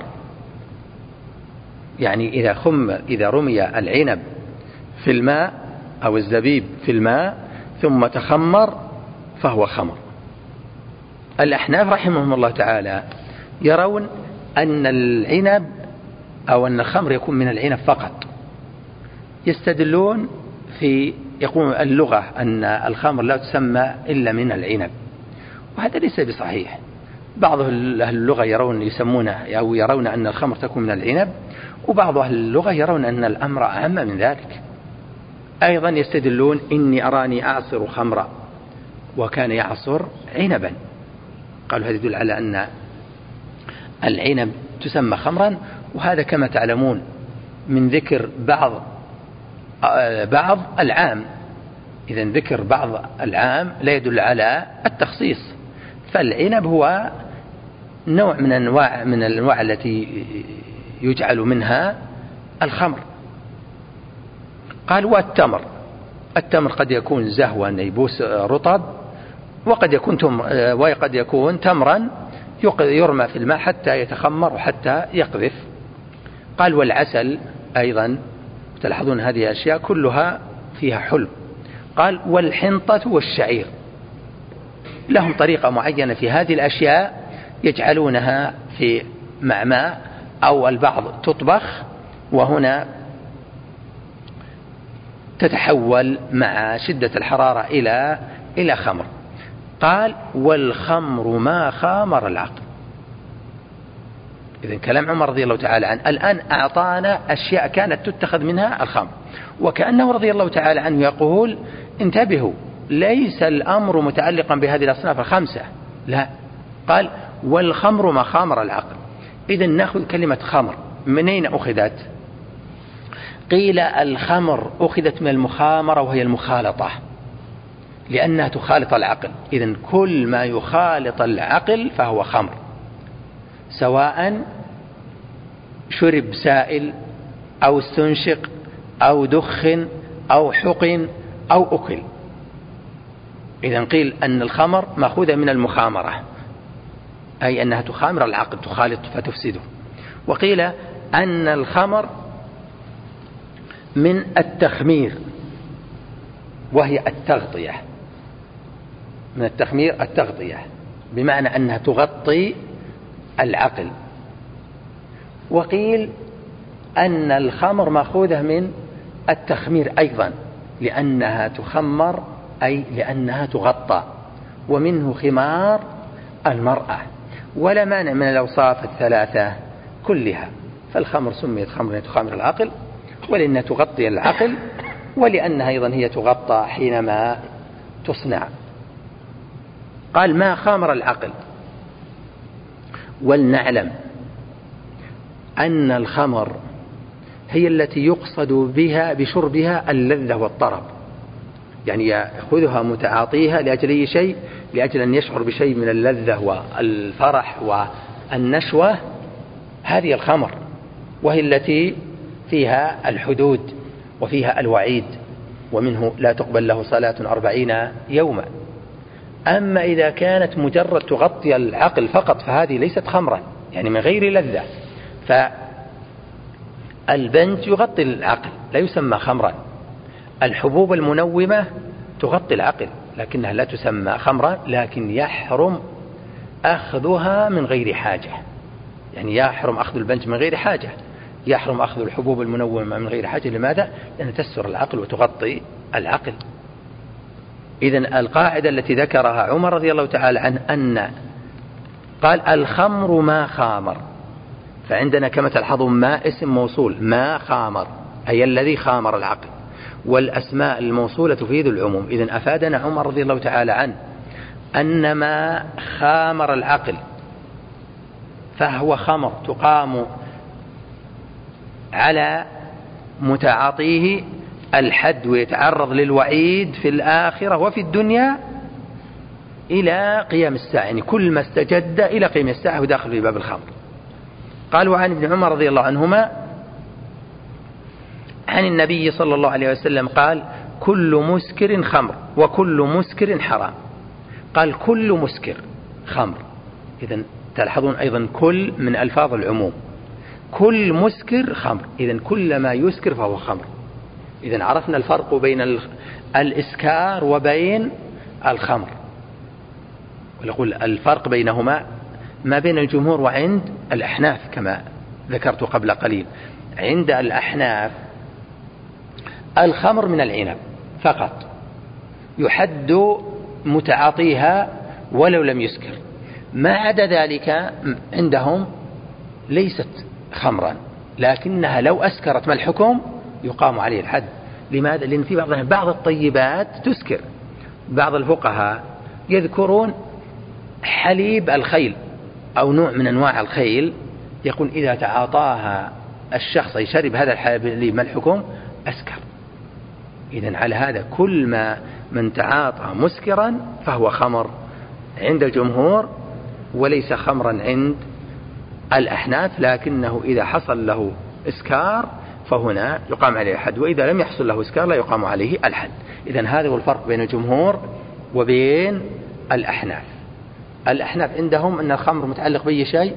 [SPEAKER 1] يعني إذا رمي العنب في الماء أو الزبيب في الماء ثم تخمر فهو خمر. الأحناف رحمهم الله تعالى يرون أن العنب أو أن الخمر يكون من العنب فقط، يستدلون يقول اللغة أن الخمر لا تسمى إلا من العنب، وهذا ليس بصحيح. بعض أهل اللغة يرون أن الخمر تكون من العنب، وبعض أهل اللغة يرون أن الأمر أعم من ذلك. أيضا يستدلون: إني أراني أعصر خمرا وكان يعصر عنبا. قالوا هذا يدل على أن العنب تسمى خمرا، وهذا كما تعلمون من ذكر بعض العام. إذا ذكر بعض العام لا يدل على التخصيص، فالعنب هو نوع من الأنواع التي يجعل منها الخمر. قال: والتمر قد يكون زهوا يبوس رطب، وقد يكون تمرا يرمى في الماء حتى يتخمر وحتى يقذف. قال: والعسل أيضا، تلاحظون هذه الأشياء كلها فيها حلم. قال: والحنطة والشعير، لهم طريقة معينة في هذه الأشياء يجعلونها في مع ماء، أو البعض تطبخ وهنا تتحول مع شدة الحرارة إلى خمر. قال: والخمر ما خامر العقل. إذن كلام عمر رضي الله تعالى عنه الآن أعطانا أشياء كانت تتخذ منها الخمر، وكأنه رضي الله تعالى عنه يقول: انتبهوا، ليس الأمر متعلقا بهذه الأصناف 5، لا. قال: والخمر ما خامر العقل. إذن نأخذ كلمة خمر من أين أخذت؟ قيل الخمر أخذت من المخامرة، وهي المخالطة، لأنها تخالط العقل. إذن كل ما يخالط العقل فهو خمر، سواء شرب سائل أو استنشق أو دخن أو حقن أو أكل. إذن قيل أن الخمر مأخوذة من المخامرة، أي أنها تخامر العقل، تخالط فتفسده. وقيل أن الخمر من التخمير، وهي التغطية، من التخمير التغطية، بمعنى أنها تغطي العقل. وقيل أن الخمر مأخوذة من التخمير أيضا، لأنها تخمر أي لأنها تغطى، ومنه خمار المرأة. ولا مانع من الأوصاف الثلاثة كلها، فالخمر سميت خمر تخامر العقل، ولأنها تغطي العقل، ولأنها أيضا هي تغطى حينما تصنع. قال: ما خامر العقل. ولنعلم أن الخمر هي التي يقصد بها بشربها اللذة والطرب، يعني يأخذها متعاطيها لأجل أي شيء، لأجل أن يشعر بشيء من اللذة والفرح والنشوة. هذه الخمر، وهي التي فيها الحدود وفيها الوعيد، ومنه لا تقبل له صلاة 40 يوما. أما إذا كانت مجرد تغطي العقل فقط فهذه ليست خمرا، يعني من غير لذة. فالبنج يغطي العقل لا يسمى خمرا. الحبوب المنومة تغطي العقل لكنها لا تسمى خمرا، لكن يحرم أخذها من غير حاجة، يعني يحرم أخذ البنج من غير حاجة، يحرم أخذ الحبوب المنومة من غير حاجة. لماذا؟ لأن تستر العقل وتغطي العقل. إذن القاعدة التي ذكرها عمر رضي الله تعالى عنه أن قال الخمر ما خامر، فعندنا كما تلاحظون ما اسم موصول، ما خامر أي الذي خامر العقل، والأسماء الموصولة تفيد العموم. إذن أفادنا عمر رضي الله تعالى عنه أن ما خامر العقل فهو خمر تقام على متعاطيه الحد ويتعرض للوعيد في الآخرة وفي الدنيا إلى قيام الساعة، يعني كل ما استجد إلى قيام الساعة وداخل في باب الخمر. قال وعن ابن عمر رضي الله عنهما عن النبي صلى الله عليه وسلم قال كل مسكر خمر وكل مسكر حرام. قال كل مسكر خمر، إذن تلاحظون أيضا كل من ألفاظ العموم، كل مسكر خمر، إذن كل ما يسكر فهو خمر. إذن عرفنا الفرق بين الإسكار وبين الخمر، ونقول الفرق بينهما ما بين الجمهور وعند الأحناف كما ذكرت قبل قليل. عند الأحناف الخمر من العنب فقط، يحد متعاطيها ولو لم يسكر، ما عدا ذلك عندهم ليست خمرا، لكنها لو أسكرت ما الحكم؟ يقام عليه الحد. لماذا؟ لأن في بعض الطيبات تسكر. بعض الفقهاء يذكرون حليب الخيل أو نوع من أنواع الخيل، يقول إذا تعاطاها الشخص يشرب هذا الحليب ما الحكم؟ أسكر. إذن على هذا كل ما من تعاطى مسكرا فهو خمر عند الجمهور وليس خمرا عند الأحناف، لكنه إذا حصل له إسكار فهنا يقام عليه الحد، وإذا لم يحصل له إسكار لا يقام عليه الحد. إذن هذا هو الفرق بين الجمهور وبين الأحناف. الأحناف عندهم أن الخمر متعلق بأي شيء؟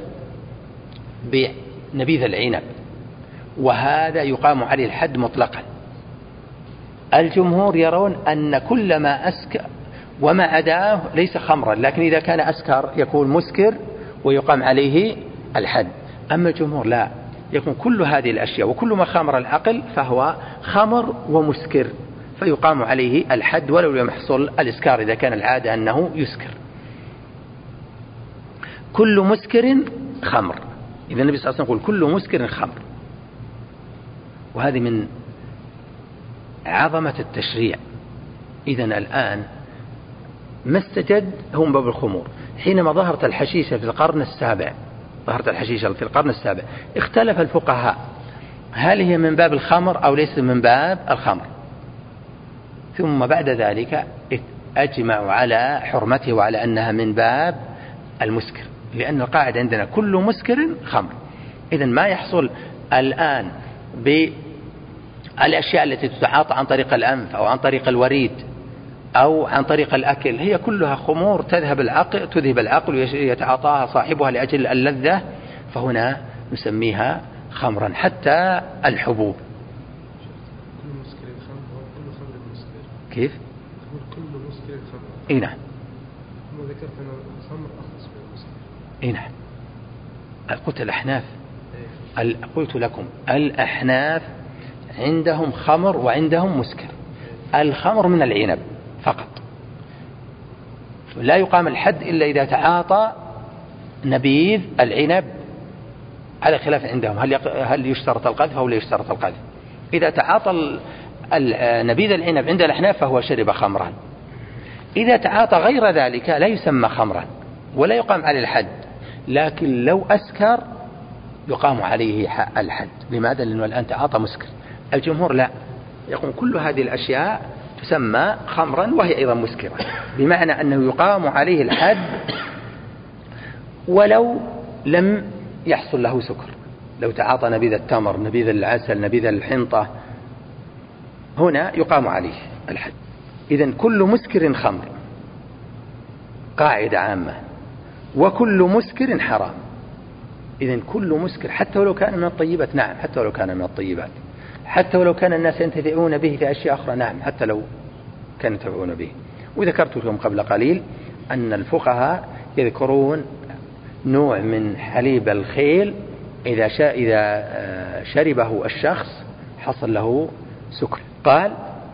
[SPEAKER 1] بنبيذ العنب، وهذا يقام عليه الحد مطلقا. الجمهور يرون أن كل ما أسكر وما عداه ليس خمرا، لكن إذا كان أسكر يكون مسكر ويقام عليه الحد. أما الجمهور لا، يكون كل هذه الأشياء وكل ما خامر العقل فهو خمر ومسكر فيقام عليه الحد ولو لم يحصل الإسكار إذا كان العادة أنه يسكر. كل مسكر خمر، إذا النبي صلى الله عليه وسلم يقول كل مسكر خمر، وهذه من عظمة التشريع. إذن الآن ما استجد هو من باب الخمور. حينما ظهرت الحشيشة في القرن السابع، اختلف الفقهاء هل هي من باب الخمر أو ليس من باب الخمر، ثم بعد ذلك أجمعوا على حرمته وعلى أنها من باب المسكر، لأن القاعدة عندنا كل مسكر خمر. إذن ما يحصل الآن بالأشياء التي تتعاطى عن طريق الأنف أو عن طريق الوريد أو عن طريق الأكل هي كلها خمور تذهب العقل ويتعاطاها صاحبها لأجل اللذة، فهنا نسميها خمرا. حتى الحبوب
[SPEAKER 2] كل مسكر خمر وكل خمر مسكر.
[SPEAKER 1] كيف؟
[SPEAKER 2] كل مسكر خمر.
[SPEAKER 1] إيه نعم.
[SPEAKER 2] ثم ذكرت أن الخمر أخص من المسكر.
[SPEAKER 1] إيه نعم. قلت الأحناف، قلت لكم الأحناف عندهم خمر وعندهم مسكر. الخمر من العنب فقط، لا يقام الحد إلا إذا تعاطى نبيذ العنب، على خلاف عندهم هل يشترط القذف أو لا يشترط القذف. إذا تعاطى نبيذ العنب عند الأحناف فهو شرب خمرا. إذا تعاطى غير ذلك لا يسمى خمرا ولا يقام عليه الحد، لكن لو أسكر يقام عليه الحد. لماذا؟ لأنه الآن تعاطى مسكر. الجمهور لا، يقول كل هذه الأشياء تسمى خمرا وهي أيضا مسكرة، بمعنى أنه يقام عليه الحد ولو لم يحصل له سكر. لو تعاطى نبيذ التمر، نبيذ العسل، نبيذ الحنطة، هنا يقام عليه الحد. إذن كل مسكر خمر، قاعدة عامة. وكل مسكر حرام، إذن كل مسكر حتى ولو كان من الطيبات. نعم، حتى ولو كان من الطيبات، حتى ولو كان الناس ينتفعون به في أشياء أخرى. نعم، حتى لو كانوا ينتفعون به. وذكرت لكم قبل قليل أن الفقهاء يذكرون نوع من حليب الخيل إذا شربه الشخص حصل له سكر. قال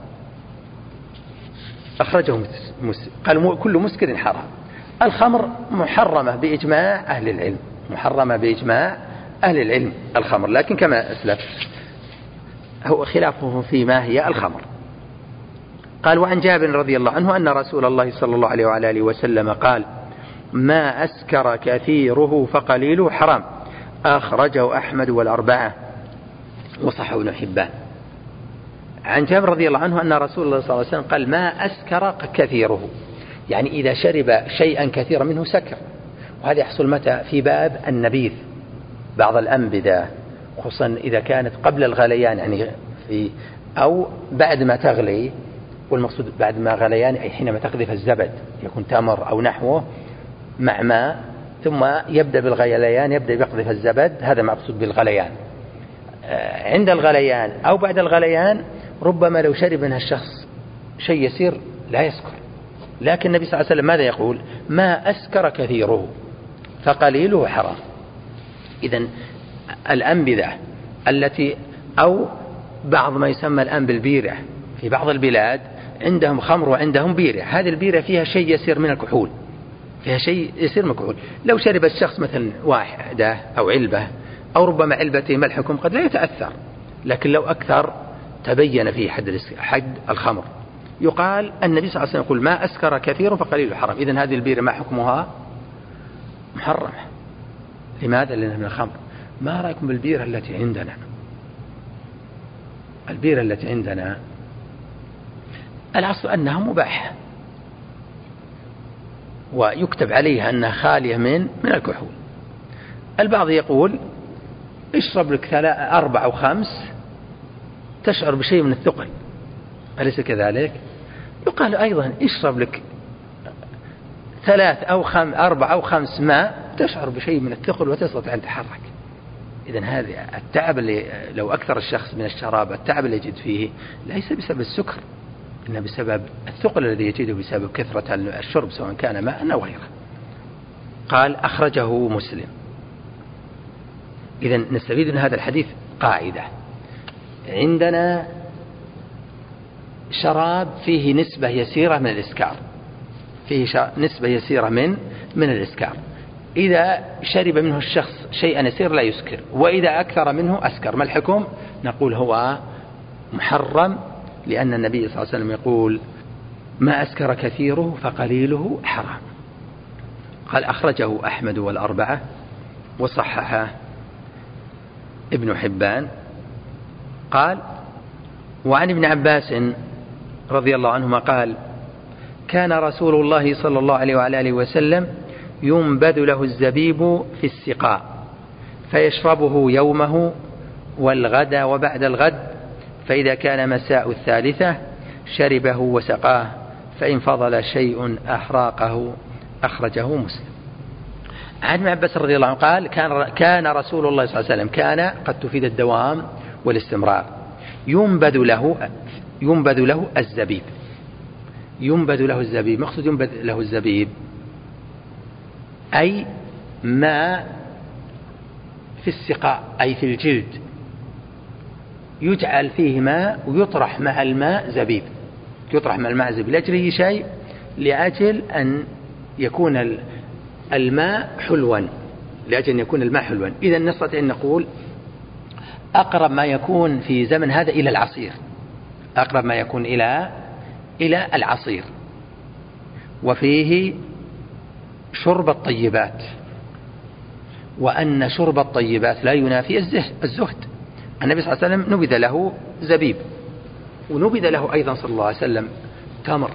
[SPEAKER 1] أخرجه مسلم قال كل مسكر حرام. الخمر محرمة بإجماع أهل العلم، محرمة بإجماع أهل العلم الخمر، لكن كما أسلف هو خلافه في ما هي الخمر. قال وعن جابر رضي الله عنه أن رسول الله صلى الله عليه وعلى آله وسلم قال ما أسكر كثيره فقليله حرام. أخرجه أحمد والأربعة وصححه ابن حبان. عن جابر رضي الله عنه أن رسول الله صلى الله عليه وسلم قال ما أسكر كثيره، يعني إذا شرب شيئا كثيرا منه سكر. وهذا يحصل متى؟ في باب النبيذ، بعض الأنبذة خصوصا إذا كانت قبل الغليان، يعني أو بعد ما تغلي. والمقصود بعد ما غليان أي حينما تقذف الزبد، يكون تمر أو نحوه مع ماء، ثم يبدأ بالغليان، يبدأ يقذف الزبد، هذا مقصود بالغليان. عند الغليان أو بعد الغليان ربما لو شرب منها الشخص شيء يسير لا يسكر، لكن النبي صلى الله عليه وسلم ماذا يقول؟ ما أسكر كثيره فقليله حرام. إذن الأنبذة التي أو بعض ما يسمى الآن بالبيرة، في بعض البلاد عندهم خمر وعندهم بيرة، هذه البيرة فيها شيء يسير من الكحول، فيها شيء يسير من الكحول. لو شرب الشخص مثلا واحدة أو علبة أو ربما علبتين ملحكم قد لا يتأثر، لكن لو أكثر تبين فيه حد الخمر. يقال النبي صلى الله عليه وسلم يقول ما أسكر كثير فقليل حرام. إذن هذه البيرة ما حكمها؟ محرمة. لماذا؟ لأنها من الخمر. ما رأيكم بالبيرة التي عندنا؟ البيرة التي عندنا الأصل أنها مباحة، ويكتب عليها أنها خالية من الكحول. البعض يقول اشرب لك 4 أو 5 تشعر بشيء من الثقل، أليس كذلك؟ يقال أيضا اشرب لك 3 أو 4 أو 5 ماء تشعر بشيء من الثقل وتستطيع أن تتحرك. إذن هذا التعب اللي لو أكثر الشخص من الشراب، التعب اللي يجد فيه ليس بسبب السكر، إنه بسبب الثقل الذي يجده بسبب كثرة الشرب سواء كان ماء أو غيره. قال أخرجه مسلم. إذن نستفيد من هذا الحديث قاعدة: عندنا شراب فيه نسبة يسيرة من الإسكار، فيه نسبة يسيرة من الإسكار. إذا شرب منه الشخص شيئا يسير لا يسكر، وإذا أكثر منه أسكر. ما الحكم؟ نقول هو محرم، لأن النبي صلى الله عليه وسلم يقول ما أسكر كثيره فقليله حرام. قال أخرجه أحمد والأربعة وصححه ابن حبان. قال وعن ابن عباس رضي الله عنهما قال كان رسول الله صلى الله عليه وعلى آله وسلم ينبذ له الزبيب في السقاء فيشربه يومه والغد وبعد الغد، فإذا كان مساء الثالثة شربه وسقاه، فإن فضل شيء أحراقه. أخرجه مسلم. عن ابن عباس رضي الله عنه قال كان رسول الله صلى الله عليه وسلم، كان قد تفيد الدوام والاستمرار، ينبذ له الزبيب. ينبذ له الزبيب، مقصود ينبذ له الزبيب أي ما في السقاء، أي في الجلد، يجعل فيه ماء ويطرح مع الماء زبيب، يطرح مع الماء زبيب لأجل شيء، لأجل أن يكون الماء حلوا، لأجل أن يكون الماء حلوا. إذا نستطيع أن نقول أقرب ما يكون في زمن هذا إلى العصير، أقرب ما يكون إلى العصير. وفيه شرب الطيبات، وأن شرب الطيبات لا ينافي الزهد. النبي صلى الله عليه وسلم نبذ له زبيب، ونبذ له أيضا صلى الله عليه وسلم تمر.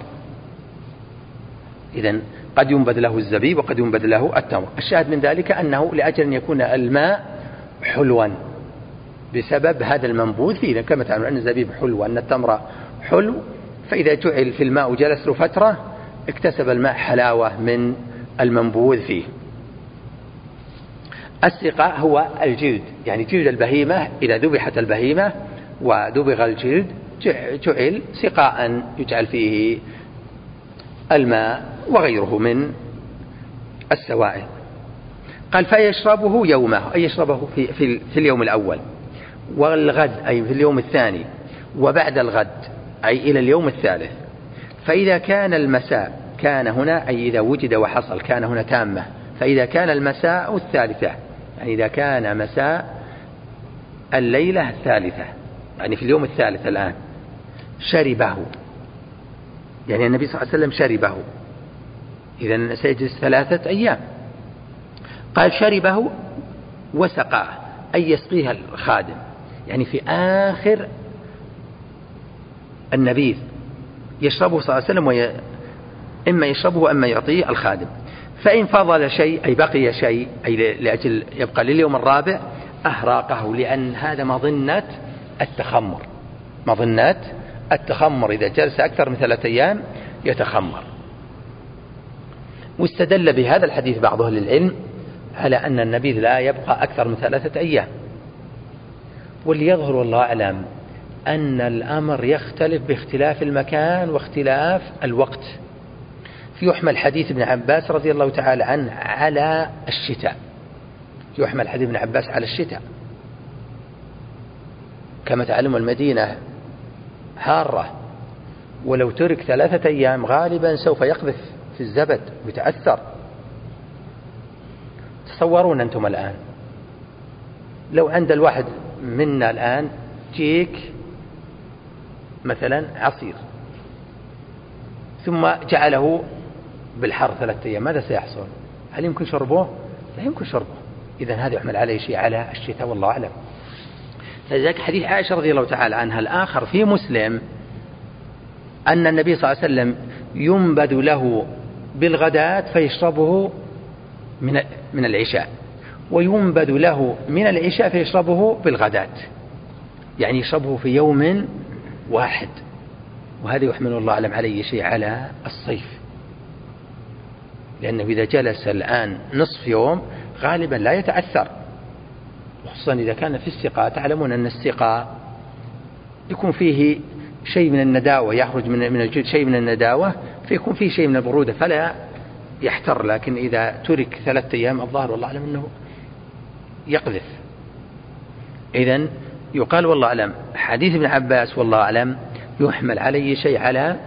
[SPEAKER 1] إذن قد ينبذ له الزبيب وقد ينبذ له التمر. الشاهد من ذلك أنه لأجل أن يكون الماء حلوا بسبب هذا المنبوذ فيه، كما تعلمون أن الزبيب حلو وأن التمر حلو، فإذا جعل في الماء وجلس له فترة اكتسب الماء حلاوة من المنبوذ فيه. السقاء هو الجلد، يعني جلد البهيمة إذا ذبحت البهيمة ودبغ الجلد جعل سقاء يجعل فيه الماء وغيره من السوائل. قال فيشربه يومه، أي يشربه في اليوم الأول، والغد أي في اليوم الثاني، وبعد الغد أي إلى اليوم الثالث. فإذا كان المساء كان هنا أي إذا وجد وحصل كان هنا تامة. فإذا كان المساء الثالثة يعني إذا كان مساء الليلة الثالثة يعني في اليوم الثالث الآن شربه، يعني النبي صلى الله عليه وسلم شربه، إذن سيجلس 3 أيام. قال شربه وسقاه أي يسقيها الخادم، يعني في آخر النبيذ يشربه صلى الله عليه وسلم إما يشربه وإما يعطيه الخادم. فإن فضل شيء أي بقي شيء أي لأجل يبقى لليوم الرابع أهراقه، لأن هذا مظنة التخمر، مظنة التخمر إذا جلس أكثر من 3 أيام يتخمر. واستدل بهذا الحديث بعض أهل العلم على أن النبيذ لا يبقى أكثر من 3 أيام. وليظهر والله أعلم أن الأمر يختلف باختلاف المكان واختلاف الوقت. يحمل حديث ابن عباس رضي الله تعالى عنه على الشتاء، يحمل حديث ابن عباس على الشتاء، كما تعلم المدينة حارة، ولو ترك 3 أيام غالبا سوف يقذف في الزبد ويتأثر. تصورون أنتم الآن لو عند الواحد منا الآن جيك مثلا عصير ثم جعله بالحر 3 أيام، ماذا سيحصل؟ هل يمكن شربه؟ لا يمكن شربه. إذن هذا يحمل عليه شيء على الشتاء والله أعلم. لذلك حديث عائشة رضي الله تعالى عنها الآخر في مسلم أن النبي صلى الله عليه وسلم ينبذ له بالغداة فيشربه من العشاء، وينبذ له من العشاء فيشربه بالغداة، يعني يشربه في يوم واحد. وهذا يحمل الله أعلم عليه شيء على الصيف، لأنه إذا جلس الآن نصف يوم غالبا لا يتأثر، خصوصا إذا كان في السقاء. تعلمون أن السقاء يكون فيه شيء من النداوة، يخرج من الجلد شيء من النداوة فيكون فيه شيء من البرودة فلا يحتر. لكن إذا ترك 3 أيام الظاهر والله أعلم أنه يقذف. إذن يقال والله أعلم حديث ابن عباس والله أعلم يحمل عليه شيء على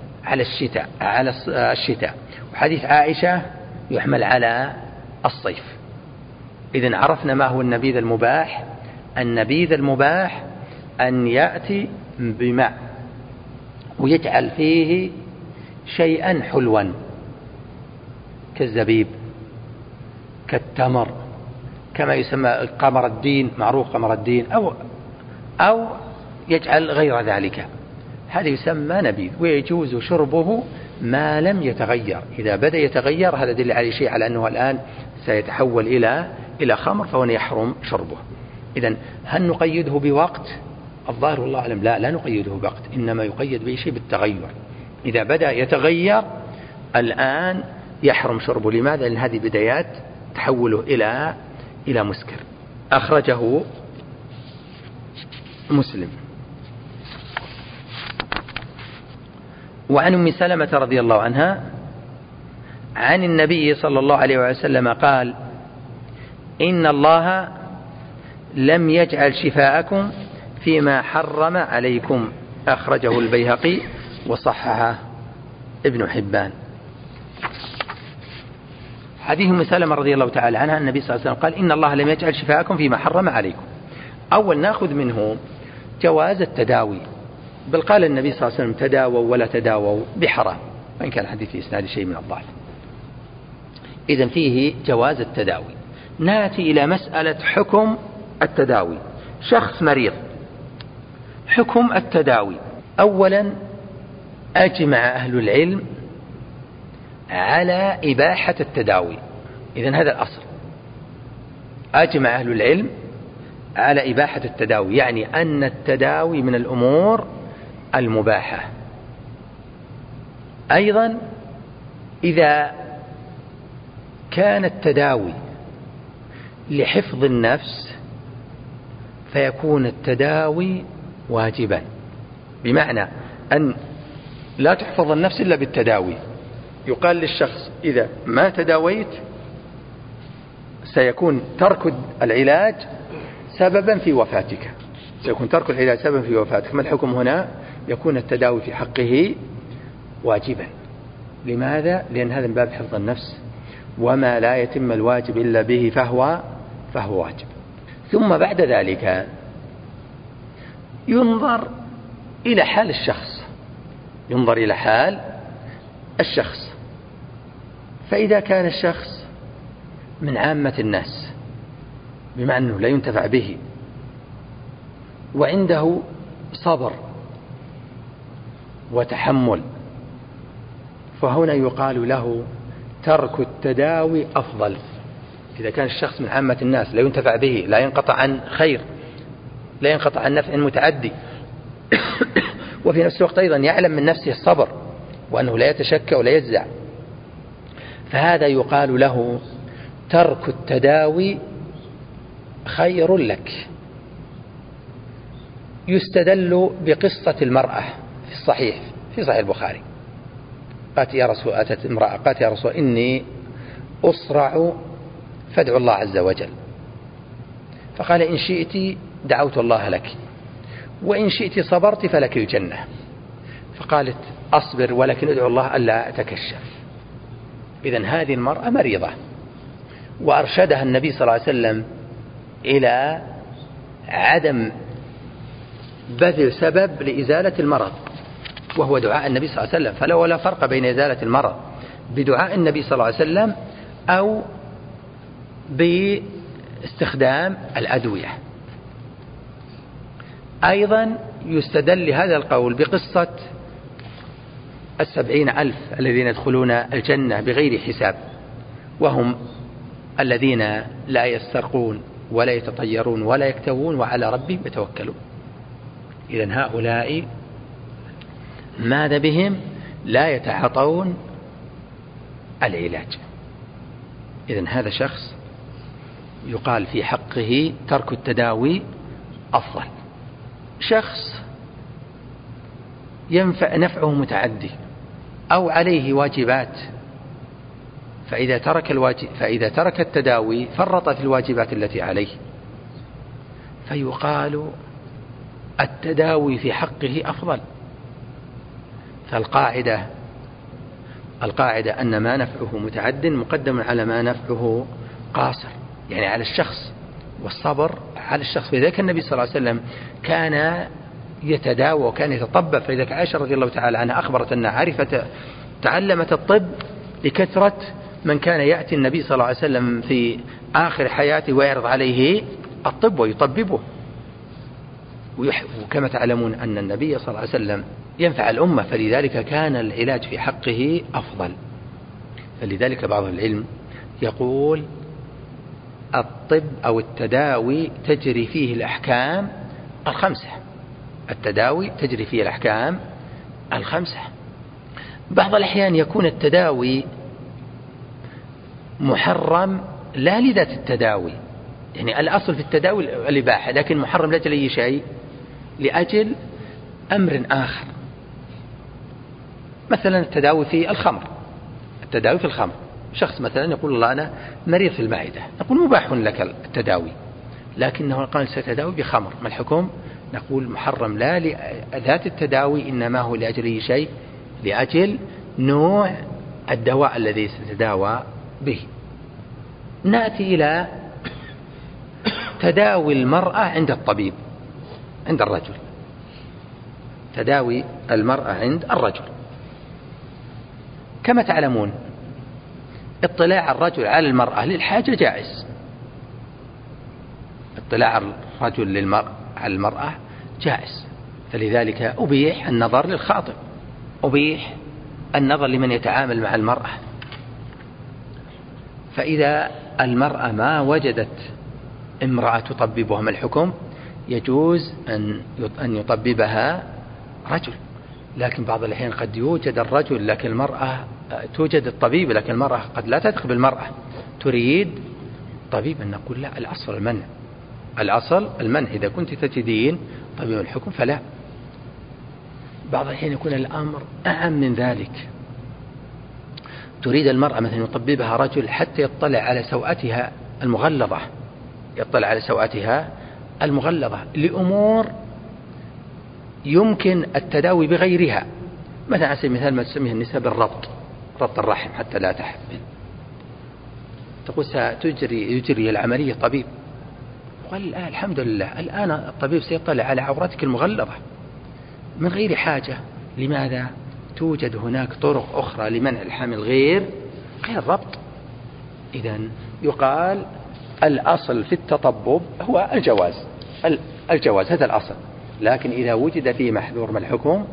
[SPEAKER 1] الشتاء، وحديث عائشة يحمل على الصيف. إذن عرفنا ما هو النبيذ المباح. النبيذ المباح أن يأتي بماء ويجعل فيه شيئا حلوا كالزبيب كالتمر، كما يسمى قمر الدين، معروف قمر الدين، أو يجعل غير ذلك، هذا يسمى نبيذ. ويجوز شربه ما لم يتغير. إذا بدأ يتغير هذا دل على شيء على أنه الآن سيتحول إلى خمر فهو يحرم شربه. إذن هل نقيده بوقت؟ الظاهر والله أعلم لا نقيده بوقت، إنما يقيد بشيء بالتغير. إذا بدأ يتغير الآن يحرم شربه. لماذا؟ لأن هذه بدايات تحوله إلى مسكر. أخرجه مسلم. وعن أم سلمة رضي الله عنها عن النبي صلى الله عليه وسلم قال: إن الله لم يجعل شفاءكم فيما حرم عليكم. أخرجه البيهقي وصححه ابن حبان. حديث أم سلمة رضي الله تعالى عنها النبي صلى الله عليه وسلم قال: إن الله لم يجعل شفاءكم فيما حرم عليكم. أول نأخذ منه جواز التداوي، بل قال النبي صلى الله عليه وسلم: تداووا ولا تداووا بحرام، وإن كان الحديث في إسناد شيء من الضعف. إذن فيه جواز التداوي. نأتي إلى مسألة حكم التداوي. شخص مريض، حكم التداوي. أولا أجمع أهل العلم على إباحة التداوي. إذن هذا الأصل، أجمع أهل العلم على إباحة التداوي، يعني أن التداوي من الأمور المباحة. أيضا إذا كان التداوي لحفظ النفس فيكون التداوي واجبا، بمعنى أن لا تحفظ النفس إلا بالتداوي. يقال للشخص: إذا ما تداويت سيكون ترك العلاج سببا في وفاتك. سيكون ترك العلاج سببا في وفاتك. ما الحكم هنا؟ يكون التداوي في حقه واجبا. لماذا؟ لأن هذا من باب حفظ النفس، وما لا يتم الواجب إلا به فهو واجب. ثم بعد ذلك ينظر إلى حال الشخص. فإذا كان الشخص من عامة الناس بمعنى أنه لا ينتفع به وعنده صبر وتحمل، فهنا يقال له ترك التداوي أفضل. إذا كان الشخص من عامة الناس لا ينتفع به، لا ينقطع عن خير، لا ينقطع عن نفع متعدي، وفي نفس الوقت أيضا يعلم من نفسه الصبر وأنه لا يتشكى ولا يجزع، فهذا يقال له ترك التداوي خير لك. يستدل بقصة المرأة في صحيح البخاري. أتت امرأة قالت: يا رسول إني أصرع فادعو الله عز وجل. فقال: إن شئت دعوت الله لك، وإن شئت صبرت فلك الجنة. فقالت: أصبر ولكن ادعو الله ألا أتكشف. إذن هذه المرأة مريضة، وأرشدها النبي صلى الله عليه وسلم إلى عدم بذل سبب لإزالة المرض، وهو دعاء النبي صلى الله عليه وسلم. فلا ولا فرق بين إزالة المرض بدعاء النبي صلى الله عليه وسلم أو باستخدام الأدوية. أيضا يستدل لهذا القول بقصة 70,000 الذين يدخلون الجنة بغير حساب، وهم الذين لا يسترقون ولا يتطيرون ولا يكتوون وعلى ربهم يتوكلون. إذن هؤلاء ماذا بهم؟ لا يتعاطون العلاج. إذن هذا شخص يقال في حقه ترك التداوي أفضل. شخص نفعه متعدي أو عليه واجبات، فإذا ترك التداوي فرط في الواجبات التي عليه، فيقال التداوي في حقه أفضل. فالقاعدة أن ما نفعه متعد مقدم على ما نفعه قاصر، يعني على الشخص، والصبر على الشخص. فلذلك النبي صلى الله عليه وسلم كان يتداوى وكان يتطبب. فلذلك عائشة رضي الله تعالى عنها أخبرت أنها تعلمت الطب لكثرة من كان يأتي النبي صلى الله عليه وسلم في آخر حياته ويعرض عليه الطب ويطببه. وكما تعلمون أن النبي صلى الله عليه وسلم ينفع الأمة، فلذلك كان العلاج في حقه أفضل. فلذلك بعض العلم يقول الطب أو التداوي تجري فيه الأحكام الخمسة. التداوي تجري فيه الأحكام الخمسة. بعض الأحيان يكون التداوي محرم لا لذات التداوي، يعني الأصل في التداوي الإباحة، لكن محرم لأجل أي شيء، لأجل أمر آخر. مثلا التداوي في الخمر. شخص مثلا يقول: الله أنا مريض في المعدة، نقول مباح لك التداوي، لكنه قال ستداوي بخمر، ما الحكم؟ نقول محرم لا لذات التداوي، إنما هو لأجل أي شيء، لأجل نوع الدواء الذي ستداوى به. نأتي إلى تداوي المرأة عند الطبيب، عند الرجل. تداوي المرأة عند الرجل، كما تعلمون اطلاع الرجل على المرأة للحاجة جائز. اطلاع الرجل على المرأة جائز، فلذلك أبيح النظر للخاطب، أبيح النظر لمن يتعامل مع المرأة. فإذا المرأة ما وجدت امرأة تطببها، ما الحكم؟ يجوز أن يطببها رجل. لكن بعض الأحيان قد يوجد الرجل لكن المرأة توجد الطبيب، لكن المرأة قد لا تثق بالمرأة تريد طبيبا. نقول لا، الأصل المنع. إذا كنت تجدين طبيب الحكم فلا. بعض الأحيان يكون الأمر أعم من ذلك. تريد المرأة مثلا يطببها رجل حتى يطلع على سوءتها المغلظة، يطلع على سوءتها المغلظة لأمور يمكن التداوي بغيرها، مثلا على سبيل المثال ما تسميه النساء بالربط، ربط الرحم حتى لا تحمل، تقول يجري العملية طبيب، قال الحمد لله الآن الطبيب سيطلع على عورتك المغلظة من غير حاجة. لماذا؟ توجد هناك طرق أخرى لمنع الحمل غير الربط. إذن يقال الأصل في التطبب هو الجواز هذا الأصل، لكن إذا وجد فيه محذور ما الحكم؟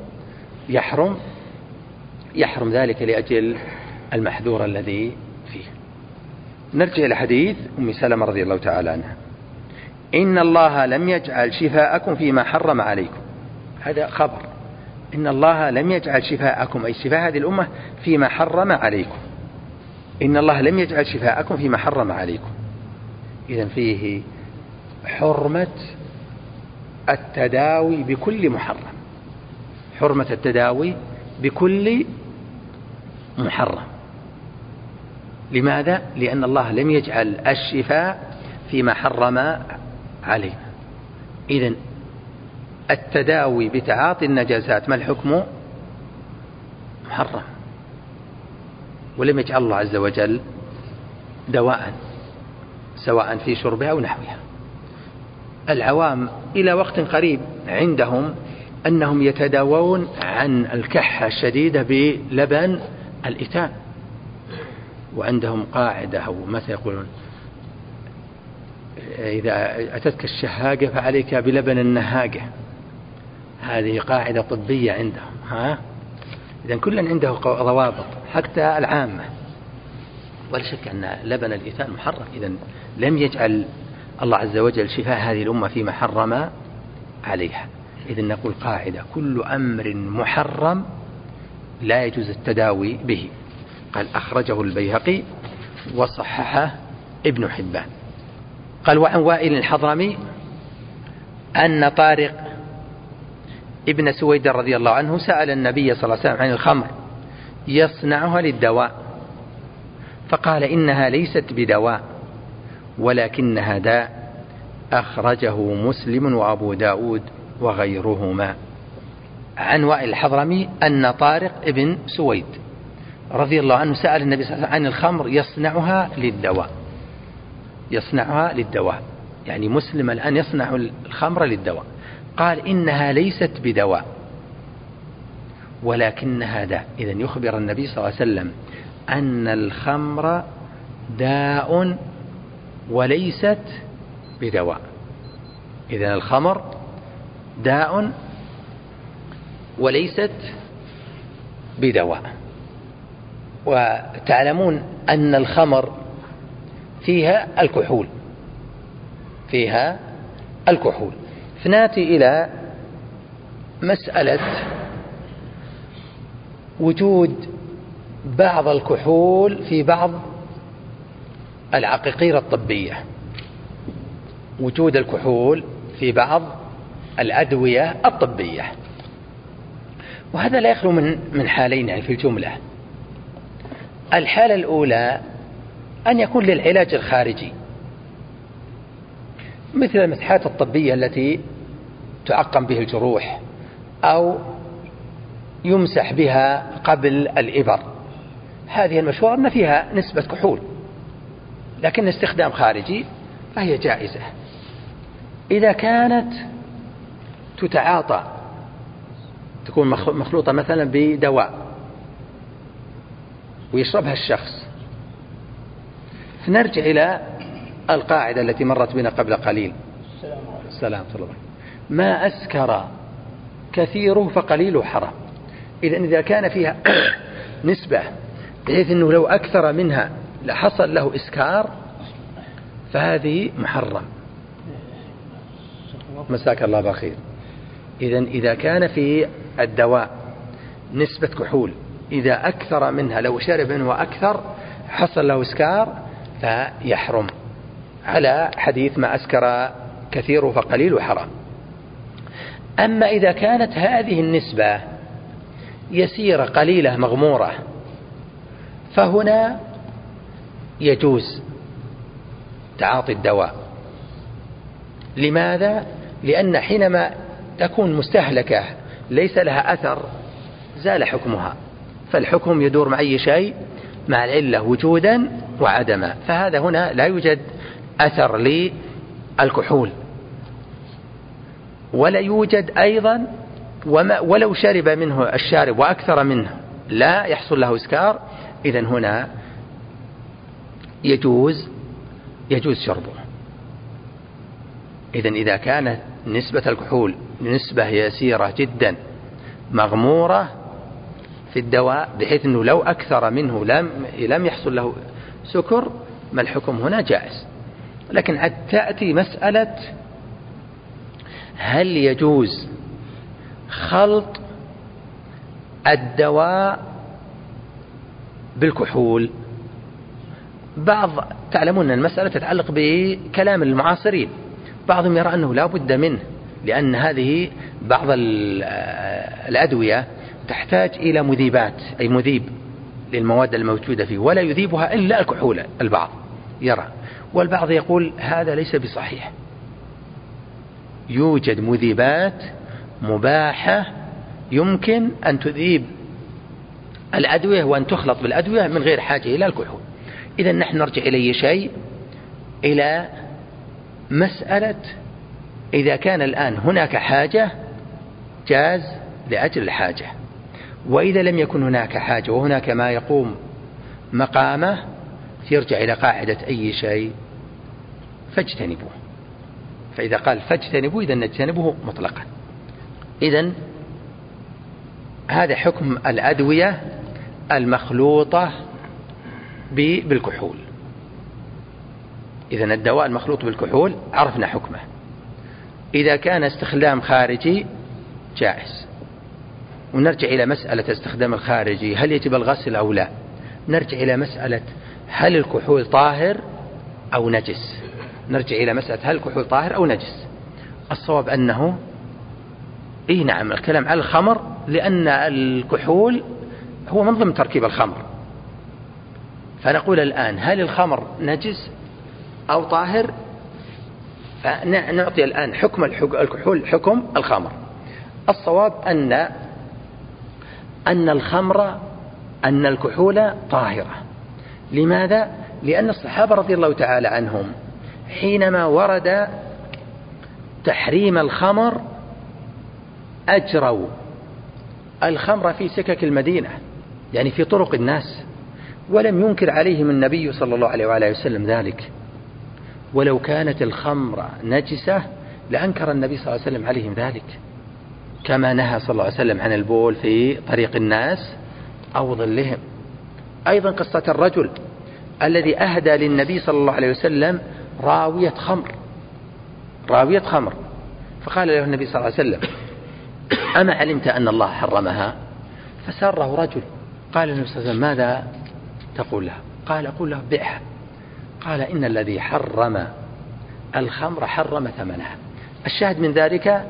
[SPEAKER 1] يحرم ذلك لأجل المحذور الذي فيه. نرجع إلى حديث أم سلمة رضي الله تعالى عنها: إن الله لم يجعل شفاءكم فيما حرم عليكم. هذا خبر، إن الله لم يجعل شفاءكم أي شفاء هذه الأمة فيما حرم عليكم. إن الله لم يجعل شفاءكم فيما حرم عليكم. إذن فيه حرمة التداوي بكل محرم، حرمة التداوي بكل محرم. لماذا؟ لأن الله لم يجعل الشفاء فيما حرم علينا. إذن التداوي بتعاطي النجاسات ما الحكم؟ محرم، ولم يجعل الله عز وجل دواء سواء في شربها أو نحوها. العوام إلى وقت قريب عندهم أنهم يتداوون عن الكحة الشديدة بلبن الإتان، وعندهم قاعدة أو مثل يقولون إذا أتتك الشهاقة فعليك بلبن النهاقة. هذه قاعدة طبية عندهم. إذن كل عنده ضوابط حتى العامة، ولا شك أن لبن الإتان محرم. إذن لم يجعل الله عز وجل شفاء هذه الأمة فيما حرم عليها. إذن نقول قاعدة: كل أمر محرم لا يجوز التداوي به. قال أخرجه البيهقي وصححه ابن حبان. قال: وعن وائل الحضرمي أن طارق ابن سويد رضي الله عنه سأل النبي صلى الله عليه وسلم عن الخمر يصنعها للدواء، فقال: إنها ليست بدواء ولكنها داء. أخرجه مسلم وأبو داود وغيرهما. عن وائل الحضرمي أن طارق ابن سويد رضي الله عنه سأل النبي صلى الله عليه وسلم عن الخمر يصنعها للدواء، يعني مسلم الآن يصنع الخمر للدواء. قال: إنها ليست بدواء ولكنها داء. إذن يخبر النبي صلى الله عليه وسلم أن الخمر داء وليست بدواء. إذن الخمر داء وليست بدواء. وتعلمون أن الخمر فيها الكحول. فنأتي إلى مسألة وجود بعض الكحول في بعض العقاقير الطبية، وجود الكحول في بعض الأدوية الطبية. وهذا لا يخلو من حالين يعني في الجملة. الحالة الأولى أن يكون للعلاج الخارجي، مثل المسحات الطبية التي تعقم به الجروح أو يمسح بها قبل الإبر. هذه المشهورة أن فيها نسبة كحول، لكن استخدام خارجي فهي جائزة. إذا كانت تتعاطى، تكون مخلوطة مثلا بدواء ويشربها الشخص، فنرجع إلى القاعدة التي مرت بنا قبل قليل: السلام عليكم. ما أسكر كثيره فقليله حرام. إذا كان فيها نسبة بحيث أنه لو أكثر منها لحصل له إسكار فهذه محرم. مساك الله بخير. إذا كان في الدواء نسبة كحول، إذا أكثر منها لو شرب منه أكثر حصل له إسكار فيحرم، على حديث ما أسكر كثيره فقليله حرام. أما إذا كانت هذه النسبة يسيرة قليلة مغمورة فهنا يجوز تعاطي الدواء، لماذا؟ لأن حينما تكون مستهلكة ليس لها أثر زال حكمها، فالحكم يدور مع أي شيء؟ مع العلة وجودا وعدما. فهذا هنا لا يوجد أثر للكحول، ولا يوجد أيضا ولو شرب منه الشارب وأكثر منه لا يحصل له إسكار، إذن هنا يجوز شربه. إذن إذا كانت نسبة الكحول نسبة يسيرة جدا مغمورة في الدواء بحيث أنه لو أكثر منه لم يحصل له سكر، ما الحكم هنا؟ جائز. لكن تأتي مسألة هل يجوز خلط الدواء بالكحول؟ تعلمون أن المسألة تتعلق بكلام المعاصرين، بعضهم يرى أنه لا بد منه، لأن هذه بعض الأدوية تحتاج إلى مذيبات، أي مذيب للمواد الموجودة فيه، ولا يذيبها إلا الكحول. البعض يرى، والبعض يقول هذا ليس بصحيح، يوجد مذيبات مباحة يمكن أن تذيب الأدوية وأن تخلط بالأدوية من غير حاجة إلى الكحول. إذن نحن نرجع إلى شيء، إلى مسألة إذا كان الآن هناك حاجة جاز لأجل الحاجة، وإذا لم يكن هناك حاجة وهناك ما يقوم مقامه يرجع إلى قاعدة أي شيء فاجتنبوه. فإذا قال فاجتنبوه إذن نجتنبه مطلقا. إذن هذا حكم الأدوية المخلوطة بالكحول. إذن الدواء المخلوط بالكحول عرفنا حكمه. إذا كان استخدام خارجي جائز. ونرجع إلى مسألة استخدام الخارجي، هل يجب الغسل أو لا؟ نرجع إلى مسألة هل الكحول طاهر أو نجس؟ نرجع إلى مسألة هل الكحول طاهر أو نجس؟ الصواب أنه نعم، الكلام على الخمر، لأن الكحول هو من ضمن تركيب الخمر. فنقول الآن هل الخمر نجس أو طاهر؟ فنعطي الآن حكم الكحول حكم الخمر. الصواب أن الكحول طاهرة. لماذا؟ لأن الصحابة رضي الله تعالى عنهم حينما ورد تحريم الخمر أجروا الخمر في سكك المدينة، يعني في طرق الناس، ولم ينكر عليهم النبي صلى الله عليه وآله وسلم ذلك. ولو كانت الخمر نجسة لأنكر النبي صلى الله عليه وسلم عليهم ذلك، كما نهى صلى الله عليه وسلم عن البول في طريق الناس أو ظلهم. أيضا قصة الرجل الذي أهدى للنبي صلى الله عليه وسلم راوية خمر، فقال له النبي صلى الله عليه وسلم أما علمت أن الله حرمها؟ فسره رجل، قال النبي صلى الله عليه وسلم ماذا تقول له؟ قال أقول له بيعها. قال إن الذي حرم الخمر حرم ثمنها. الشاهد من ذلك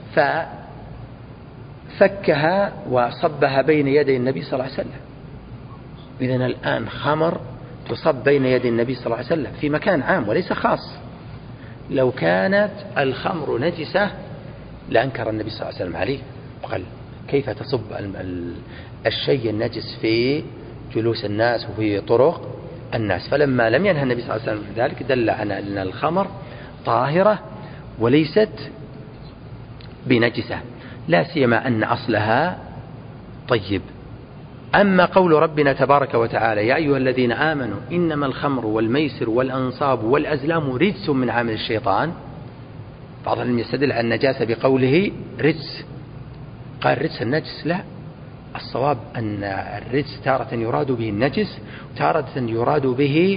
[SPEAKER 1] ففكها وصبها بين يدي النبي صلى الله عليه وسلم. إذن الآن خمر تصب بين يدي النبي صلى الله عليه وسلم في مكان عام وليس خاص. لو كانت الخمر نجسة لأنكر النبي صلى الله عليه وسلم عليه، وقال كيف تصب الشيء النجس في جلوس الناس وفي طرق الناس. فلما لم ينهى النبي صلى الله عليه وسلم ذلك دل على أن الخمر طاهرة وليست بنجسة، لا سيما أن أصلها طيب. أما قول ربنا تبارك وتعالى يا أيها الذين آمنوا إنما الخمر والميسر والأنصاب والأزلام رجس من عمل الشيطان، بعضهم يستدل على النجاسة بقوله رجس، قال رجس النجس، لا، الصواب أن الرجس تارة يراد به النجس وتارة يراد به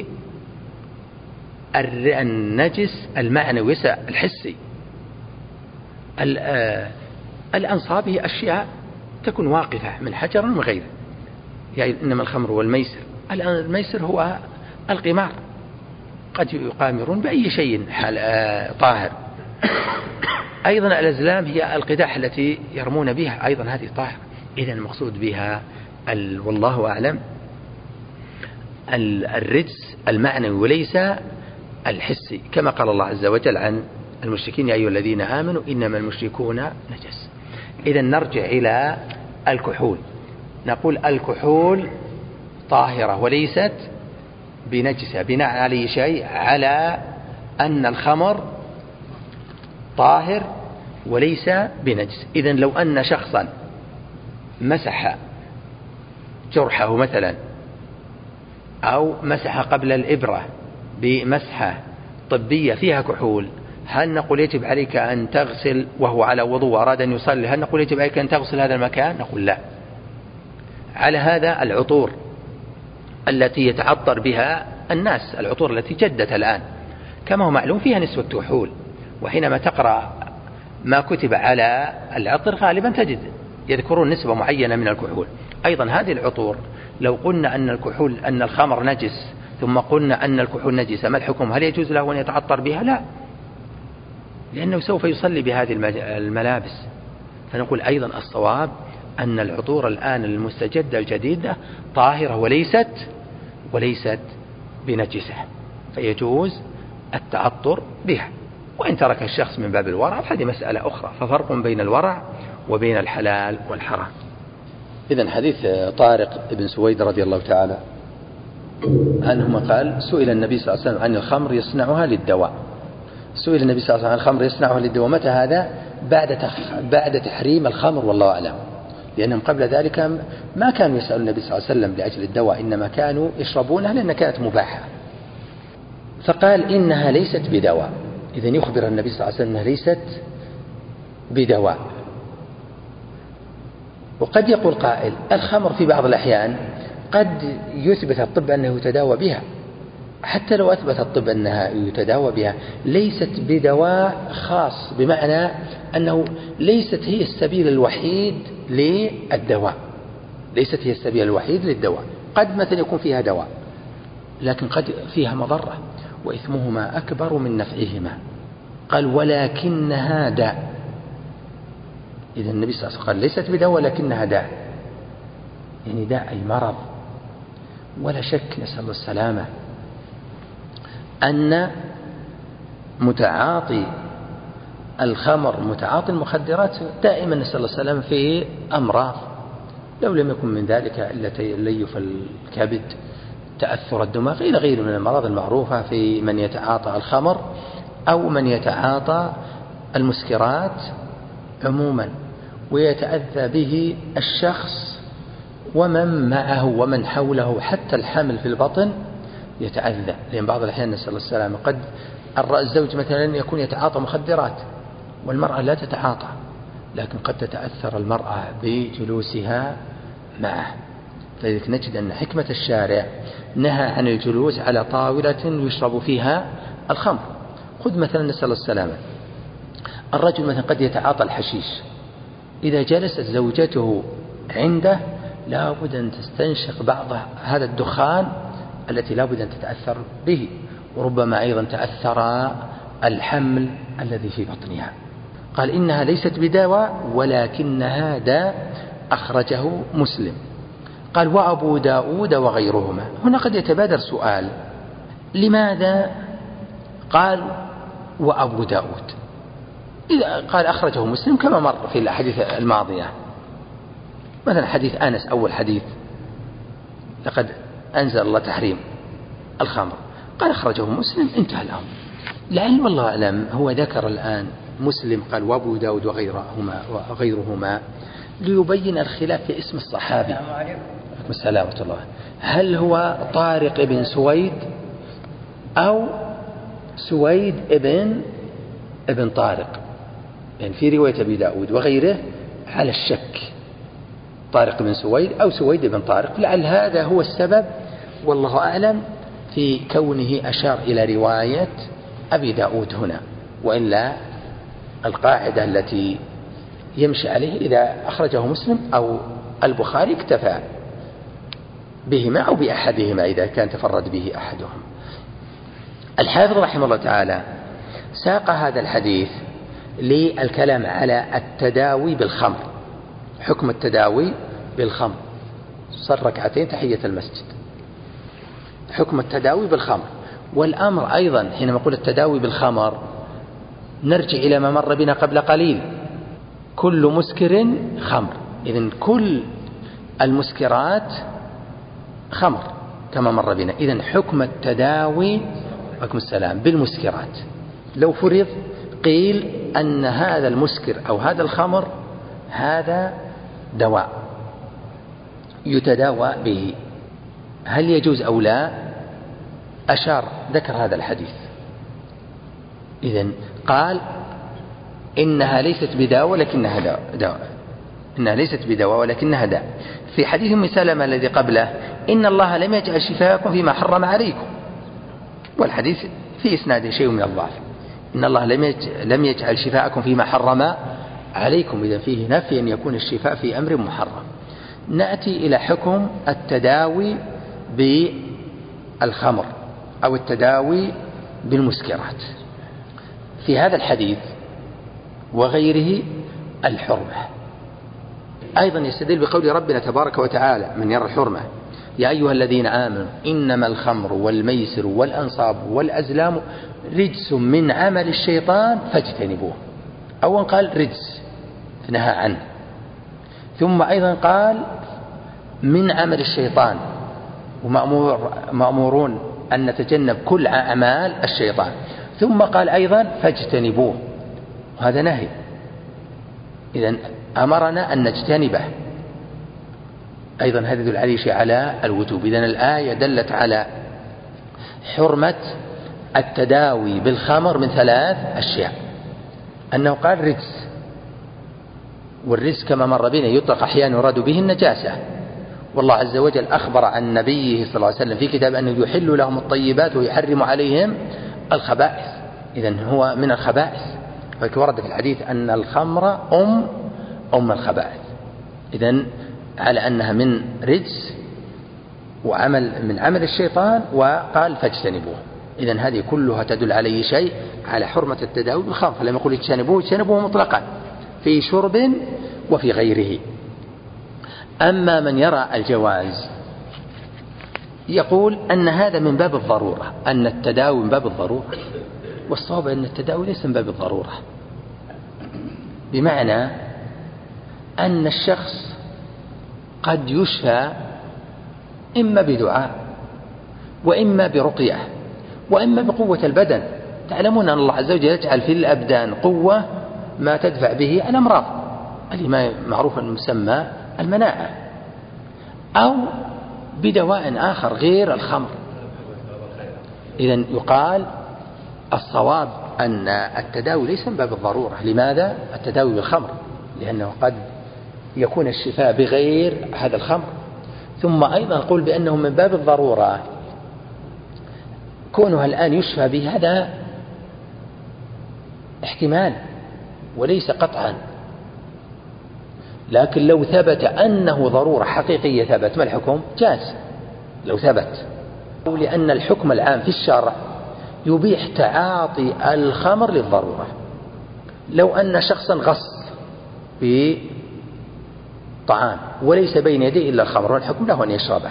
[SPEAKER 1] النجس المعنوي الحسي. الأنصاب هي أشياء تكون واقفة من حجر وغيره، يعني إنما الخمر والميسر، الميسر هو القمار، قد يقامرون بأي شيء طاهر. أيضا الأزلام هي القداح التي يرمون بها، أيضا هذه طاهرة. إذن المقصود بها والله أعلم الرجس المعنوي وليس الحسي، كما قال الله عز وجل عن المشركين يا أيها الذين آمنوا إنما المشركون نجس. إذا نرجع إلى الكحول، نقول الكحول طاهرة وليست بنجسة، بناء على شيء، على أن الخمر طاهر وليس بنجس. إذن لو أن شخصا مسح جرحه مثلا، أو مسح قبل الإبرة بمسحة طبية فيها كحول، هل نقول يجب عليك أن تغسل وهو على وضوء وأراد أن يصلي، هل نقول يجب عليك أن تغسل هذا المكان؟ نقول لا. على هذا العطور التي يتعطر بها الناس، العطور التي جدت الآن كما هو معلوم فيها نسبة كحول، وحينما تقرأ ما كتب على العطر غالبا تجد يذكرون نسبة معينة من الكحول. أيضا هذه العطور لو قلنا أن الكحول أن الخمر نجس ثم قلنا أن الكحول نجسة، ما الحكم؟ هل يجوز له أن يتعطر بها؟ لا، لأنه سوف يصلي بهذه الملابس. فنقول أيضا الصواب أن العطور الآن المستجدة الجديدة طاهرة وليست بنجسة، فيجوز التعطر بها. وإن ترك الشخص من باب الورع فهذه مسألة أخرى، ففرق بين الورع وبين الحلال والحرام. إذن حديث طارق بن سويد رضي الله تعالى عنهما قال: سئل النبي صلى الله عليه وسلم عن الخمر يصنعها للدواء. سئل النبي صلى الله عليه وسلم عن الخمر يصنعها للدواء، متى هذا؟ بعد تحريم الخمر والله أعلم، لأنهم قبل ذلك ما كانوا يسألون النبي صلى الله عليه وسلم لأجل الدواء، إنما كانوا يشربونها لأنها كانت مباحة. فقال إنها ليست بدواء. إذن يخبر النبي صلى الله عليه وسلم أنها ليست بدواء. وقد يقول قائل: الخمر في بعض الأحيان قد يثبت الطب أنه يتداوى بها، حتى لو أثبت الطب أنها يتداوى بها ليست بدواء خاص، بمعنى أنه ليست هي السبيل الوحيد للدواء، ليست هي السبيل الوحيد للدواء. قد مثلا يكون فيها دواء لكن قد فيها مضرة، وإثمهما أكبر من نفعهما. قال: ولكنها داء. إذا النبي صلى الله عليه وسلم قال ليست بدواء ولكنها داء، يعني داء أي مرض. ولا شك، نسأل الله السلامة، أن متعاطي الخمر متعاطي المخدرات دائما نسأل الله السلامة في أمراض، لو لم يكن من ذلك إلا تليف الكبد، تأثر الدماغ، إلى غير من الأمراض المعروفة في من يتعاطى الخمر أو من يتعاطى المسكرات عموما، ويتأذى به الشخص ومن معه ومن حوله، حتى الحمل في البطن يتأذى. لأن بعض الأحيان نسأل الله السلامة قد الزوج مثلا يكون يتعاطى مخدرات والمرأة لا تتعاطى، لكن قد تتأثر المرأة بجلوسها معه. فلذلك نجد أن حكمة الشارع نهى عن الجلوس على طاولة يشرب فيها الخمر. خذ مثلا نسأل الله السلامة الرجل مثلا قد يتعاطى الحشيش، إذا جلست زوجته عنده لا بد أن تستنشق بعض هذا الدخان التي لا بد أن تتأثر به، وربما أيضا تأثر الحمل الذي في بطنها. قال: إنها ليست بدواء ولكنها داء، أخرجه مسلم. قال: وأبو داود وغيرهما. هنا قد يتبادر سؤال: لماذا قال وأبو داود؟ إذا قال أخرجه مسلم كما مر في الأحاديث الماضية، مثلا حديث أنس أول حديث لقد أنزل الله تحريم الخمر، قال أخرجه مسلم، انتهى الأمر. لعل والله أعلم هو ذكر الآن مسلم قال وأبو داود وغيرهما ليبين الخلاف في اسم الصحابي. السلام ورحمة الله. هل هو طارق بن سويد أو سويد ابن طارق؟ يعني في رواية أبي داود وغيره على الشك، طارق بن سويد أو سويد بن طارق. لعل هذا هو السبب والله أعلم في كونه أشار إلى رواية أبي داود هنا، وإلا القاعدة التي يمشي عليه إذا أخرجه مسلم أو البخاري اكتفى بهما أو بأحدهما إذا كان تفرد به أحدهم. الحافظ رحمه الله تعالى ساق هذا الحديث للكلام على التداوي بالخمر، حكم التداوي بالخمر، صار ركعتين تحية المسجد، حكم التداوي بالخمر. والأمر أيضا حينما نقول التداوي بالخمر نرجع إلى ما مر بنا قبل قليل، كل مسكر خمر، إذن كل المسكرات خمر كما مر بنا. إذن حكم التداوي عليكم السلام بالمسكرات، لو فرض قيل أن هذا المسكر أو هذا الخمر هذا دواء يتداوى به، هل يجوز أو لا؟ ذكر هذا الحديث، إذن قال إنها ليست بدواء ولكنها دواء، إنها ليست بدواء ولكنها داء. في حديث أم سلمة الذي قبله إن الله لم يجعل شفاءكم فيما حرم عليكم، والحديث في إسناده شيء من الضعف، إن الله لم يجعل شفاءكم فيما حرم عليكم، إذا فيه نفي أن يكون الشفاء في أمر محرم. نأتي إلى حكم التداوي بالخمر أو التداوي بالمسكرات. في هذا الحديث وغيره الحرمة، أيضا يستدل بقول ربنا تبارك وتعالى من يرى الحرمة يا أيها الذين آمنوا إنما الخمر والميسر والأنصاب والأزلام رجس من عمل الشيطان فاجتنبوه. أولا قال رجس نهى عنه، ثم أيضا قال من عمل الشيطان، ومأمورون أن نتجنب كل أعمال الشيطان، ثم قال أيضا فاجتنبوه، وهذا نهي، إذن أمرنا أن نجتنبه، أيضا هذا يدل عليه شيء على الوجوب. إذن الآية دلت على حرمة التداوي بالخمر من 3 أشياء، أنه قال رجس، والرجس كما مر بنا يطلق أحيانا يراد به النجاسة، والله عز وجل أخبر عن نبيه صلى الله عليه وسلم في كتاب أنه يحل لهم الطيبات ويحرم عليهم الخبائث، إذن هو من الخبائث، ورد في الحديث أن الخمر أم الخبائث، إذن على أنها من رجس وعمل من عمل الشيطان، وقال فاجتنبوه، إذن هذه كلها تدل عليه شيء على حرمة التداوي بالخمر، فلما يقول اجتنبوه مطلقا في شرب وفي غيره. أما من يرى الجواز يقول أن هذا من باب الضرورة، أن التداوي من باب الضرورة، والصواب أن التداوي ليس من باب الضرورة، بمعنى أن الشخص قد يشفى إما بدعاء وإما برقية وإما بقوة البدن. تعلمون أن الله عز وجل يجعل في الأبدان قوة ما تدفع به عن أمراض، الإمام معروف المسمى المناعة، أو بدواء آخر غير الخمر. إذن يقال الصواب أن التداوي ليس من باب الضرورة. لماذا؟ التداوي بالخمر لأنه قد يكون الشفاء بغير هذا الخمر. ثم أيضا نقول بأنه من باب الضرورة، كونها الآن يشفى به هذا احتمال وليس قطعا، لكن لو ثبت أنه ضرورة حقيقية ثبت، ما الحكم؟ جاز لو ثبت، لأن الحكم العام في الشرع يبيح تعاطي الخمر للضرورة. لو أن شخصا غص بطعام وليس بين يديه إلا الخمر، والحكم له أن يشربه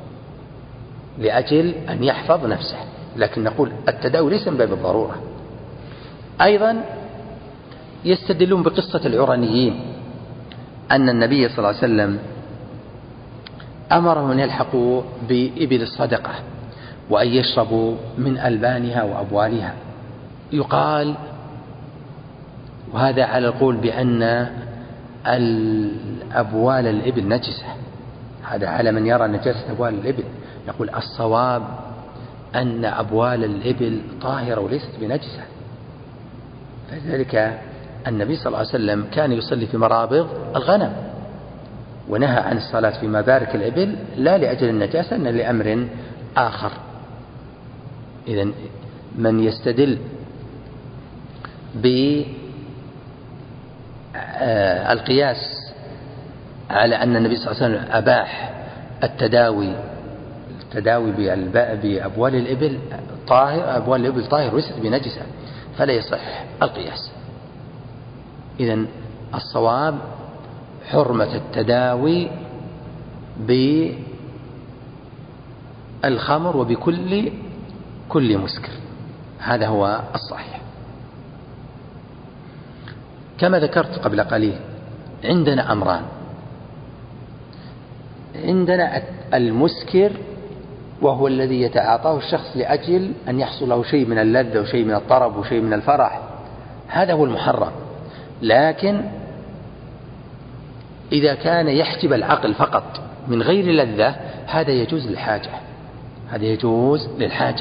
[SPEAKER 1] لأجل أن يحفظ نفسه، لكن نقول التداوي ليس من باب الضرورة. أيضا يستدلون بقصة العرنيين أن النبي صلى الله عليه وسلم أمرهم أن يلحقوا بإبل الصدقة وأن يشربوا من ألبانها وأبوالها. يقال، وهذا على القول بأن أبوال الإبل نجسة، هذا على من يرى نجاسة أبوال الإبل. يقول الصواب أن أبوال الإبل طاهرة وليست بنجسة، فذلك النبي صلى الله عليه وسلم كان يصلي في مرابض الغنم، ونهى عن الصلاة في مبارك الإبل لا لأجل النجاسة، إن لأمر آخر. إذن من يستدل بالقياس على أن النبي صلى الله عليه وسلم أباح التداوي بأبوال الإبل طاهر، أبوال الإبل طاهر وليست بنجسة، فلا يصح القياس. إذن الصواب حرمة التداوي بالخمر وبكل مسكر، هذا هو الصحيح. كما ذكرت قبل قليل عندنا أمران. عندنا المسكر وهو الذي يتعاطاه الشخص لأجل أن يحصل له شيء من اللذة وشيء من الطرب وشيء من الفرح، هذا هو المحرم. لكن إذا كان يحجب العقل فقط من غير لذة هذا يجوز للحاجة، هذا يجوز للحاجة.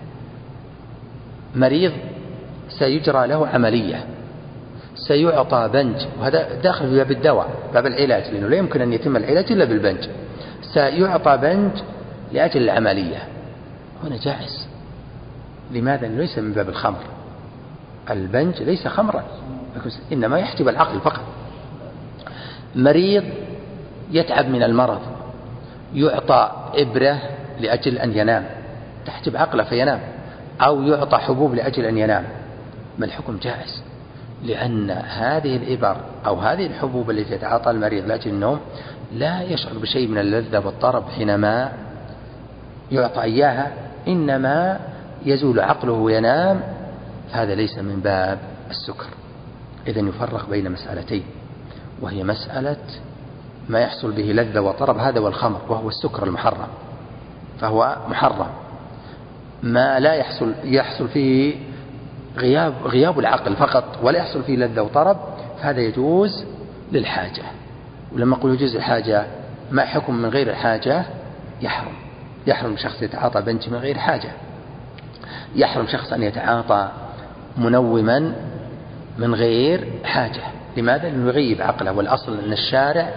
[SPEAKER 1] مريض سيجرى له عملية، سيعطى بنج، وهذا داخل في باب الدواء، باب العلاج، لأنه لا يمكن أن يتم العلاج إلا بالبنج. سيعطى بنج لأجل العملية، هنا جائز. لماذا؟ ليس من باب الخمر، البنج ليس خمرا، إنما يحجب العقل فقط. مريض يتعب من المرض، يعطى إبرة لأجل أن ينام، تحجب عقله فينام، أو يعطى حبوب لأجل أن ينام، ما الحكم؟ جائز، لأن هذه الإبر أو هذه الحبوب التي يتعاطى المريض لأجل النوم لا يشعر بشيء من اللذة والطرب حينما يعطى إياها، إنما يزول عقله وينام، هذا ليس من باب السكر. إذن يفرق بين مسألتين، وهي مسألة ما يحصل به لذة وطرب، هذا والخمر، وهو السكر المحرم، فهو محرم. ما لا يحصل فيه غياب العقل فقط ولا يحصل فيه لذة وطرب، فهذا يجوز للحاجة. ولما أقول يجوز الحاجة، ما حكم من غير الحاجة؟ يحرم شخص يتعاطى بنج من غير حاجة، يحرم شخص أن يتعاطى منوما من غير حاجة. لماذا؟ لأنه يغيب عقله، والأصل أن الشارع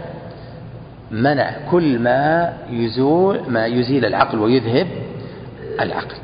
[SPEAKER 1] منع كل ما يزيل العقل ويذهب العقل.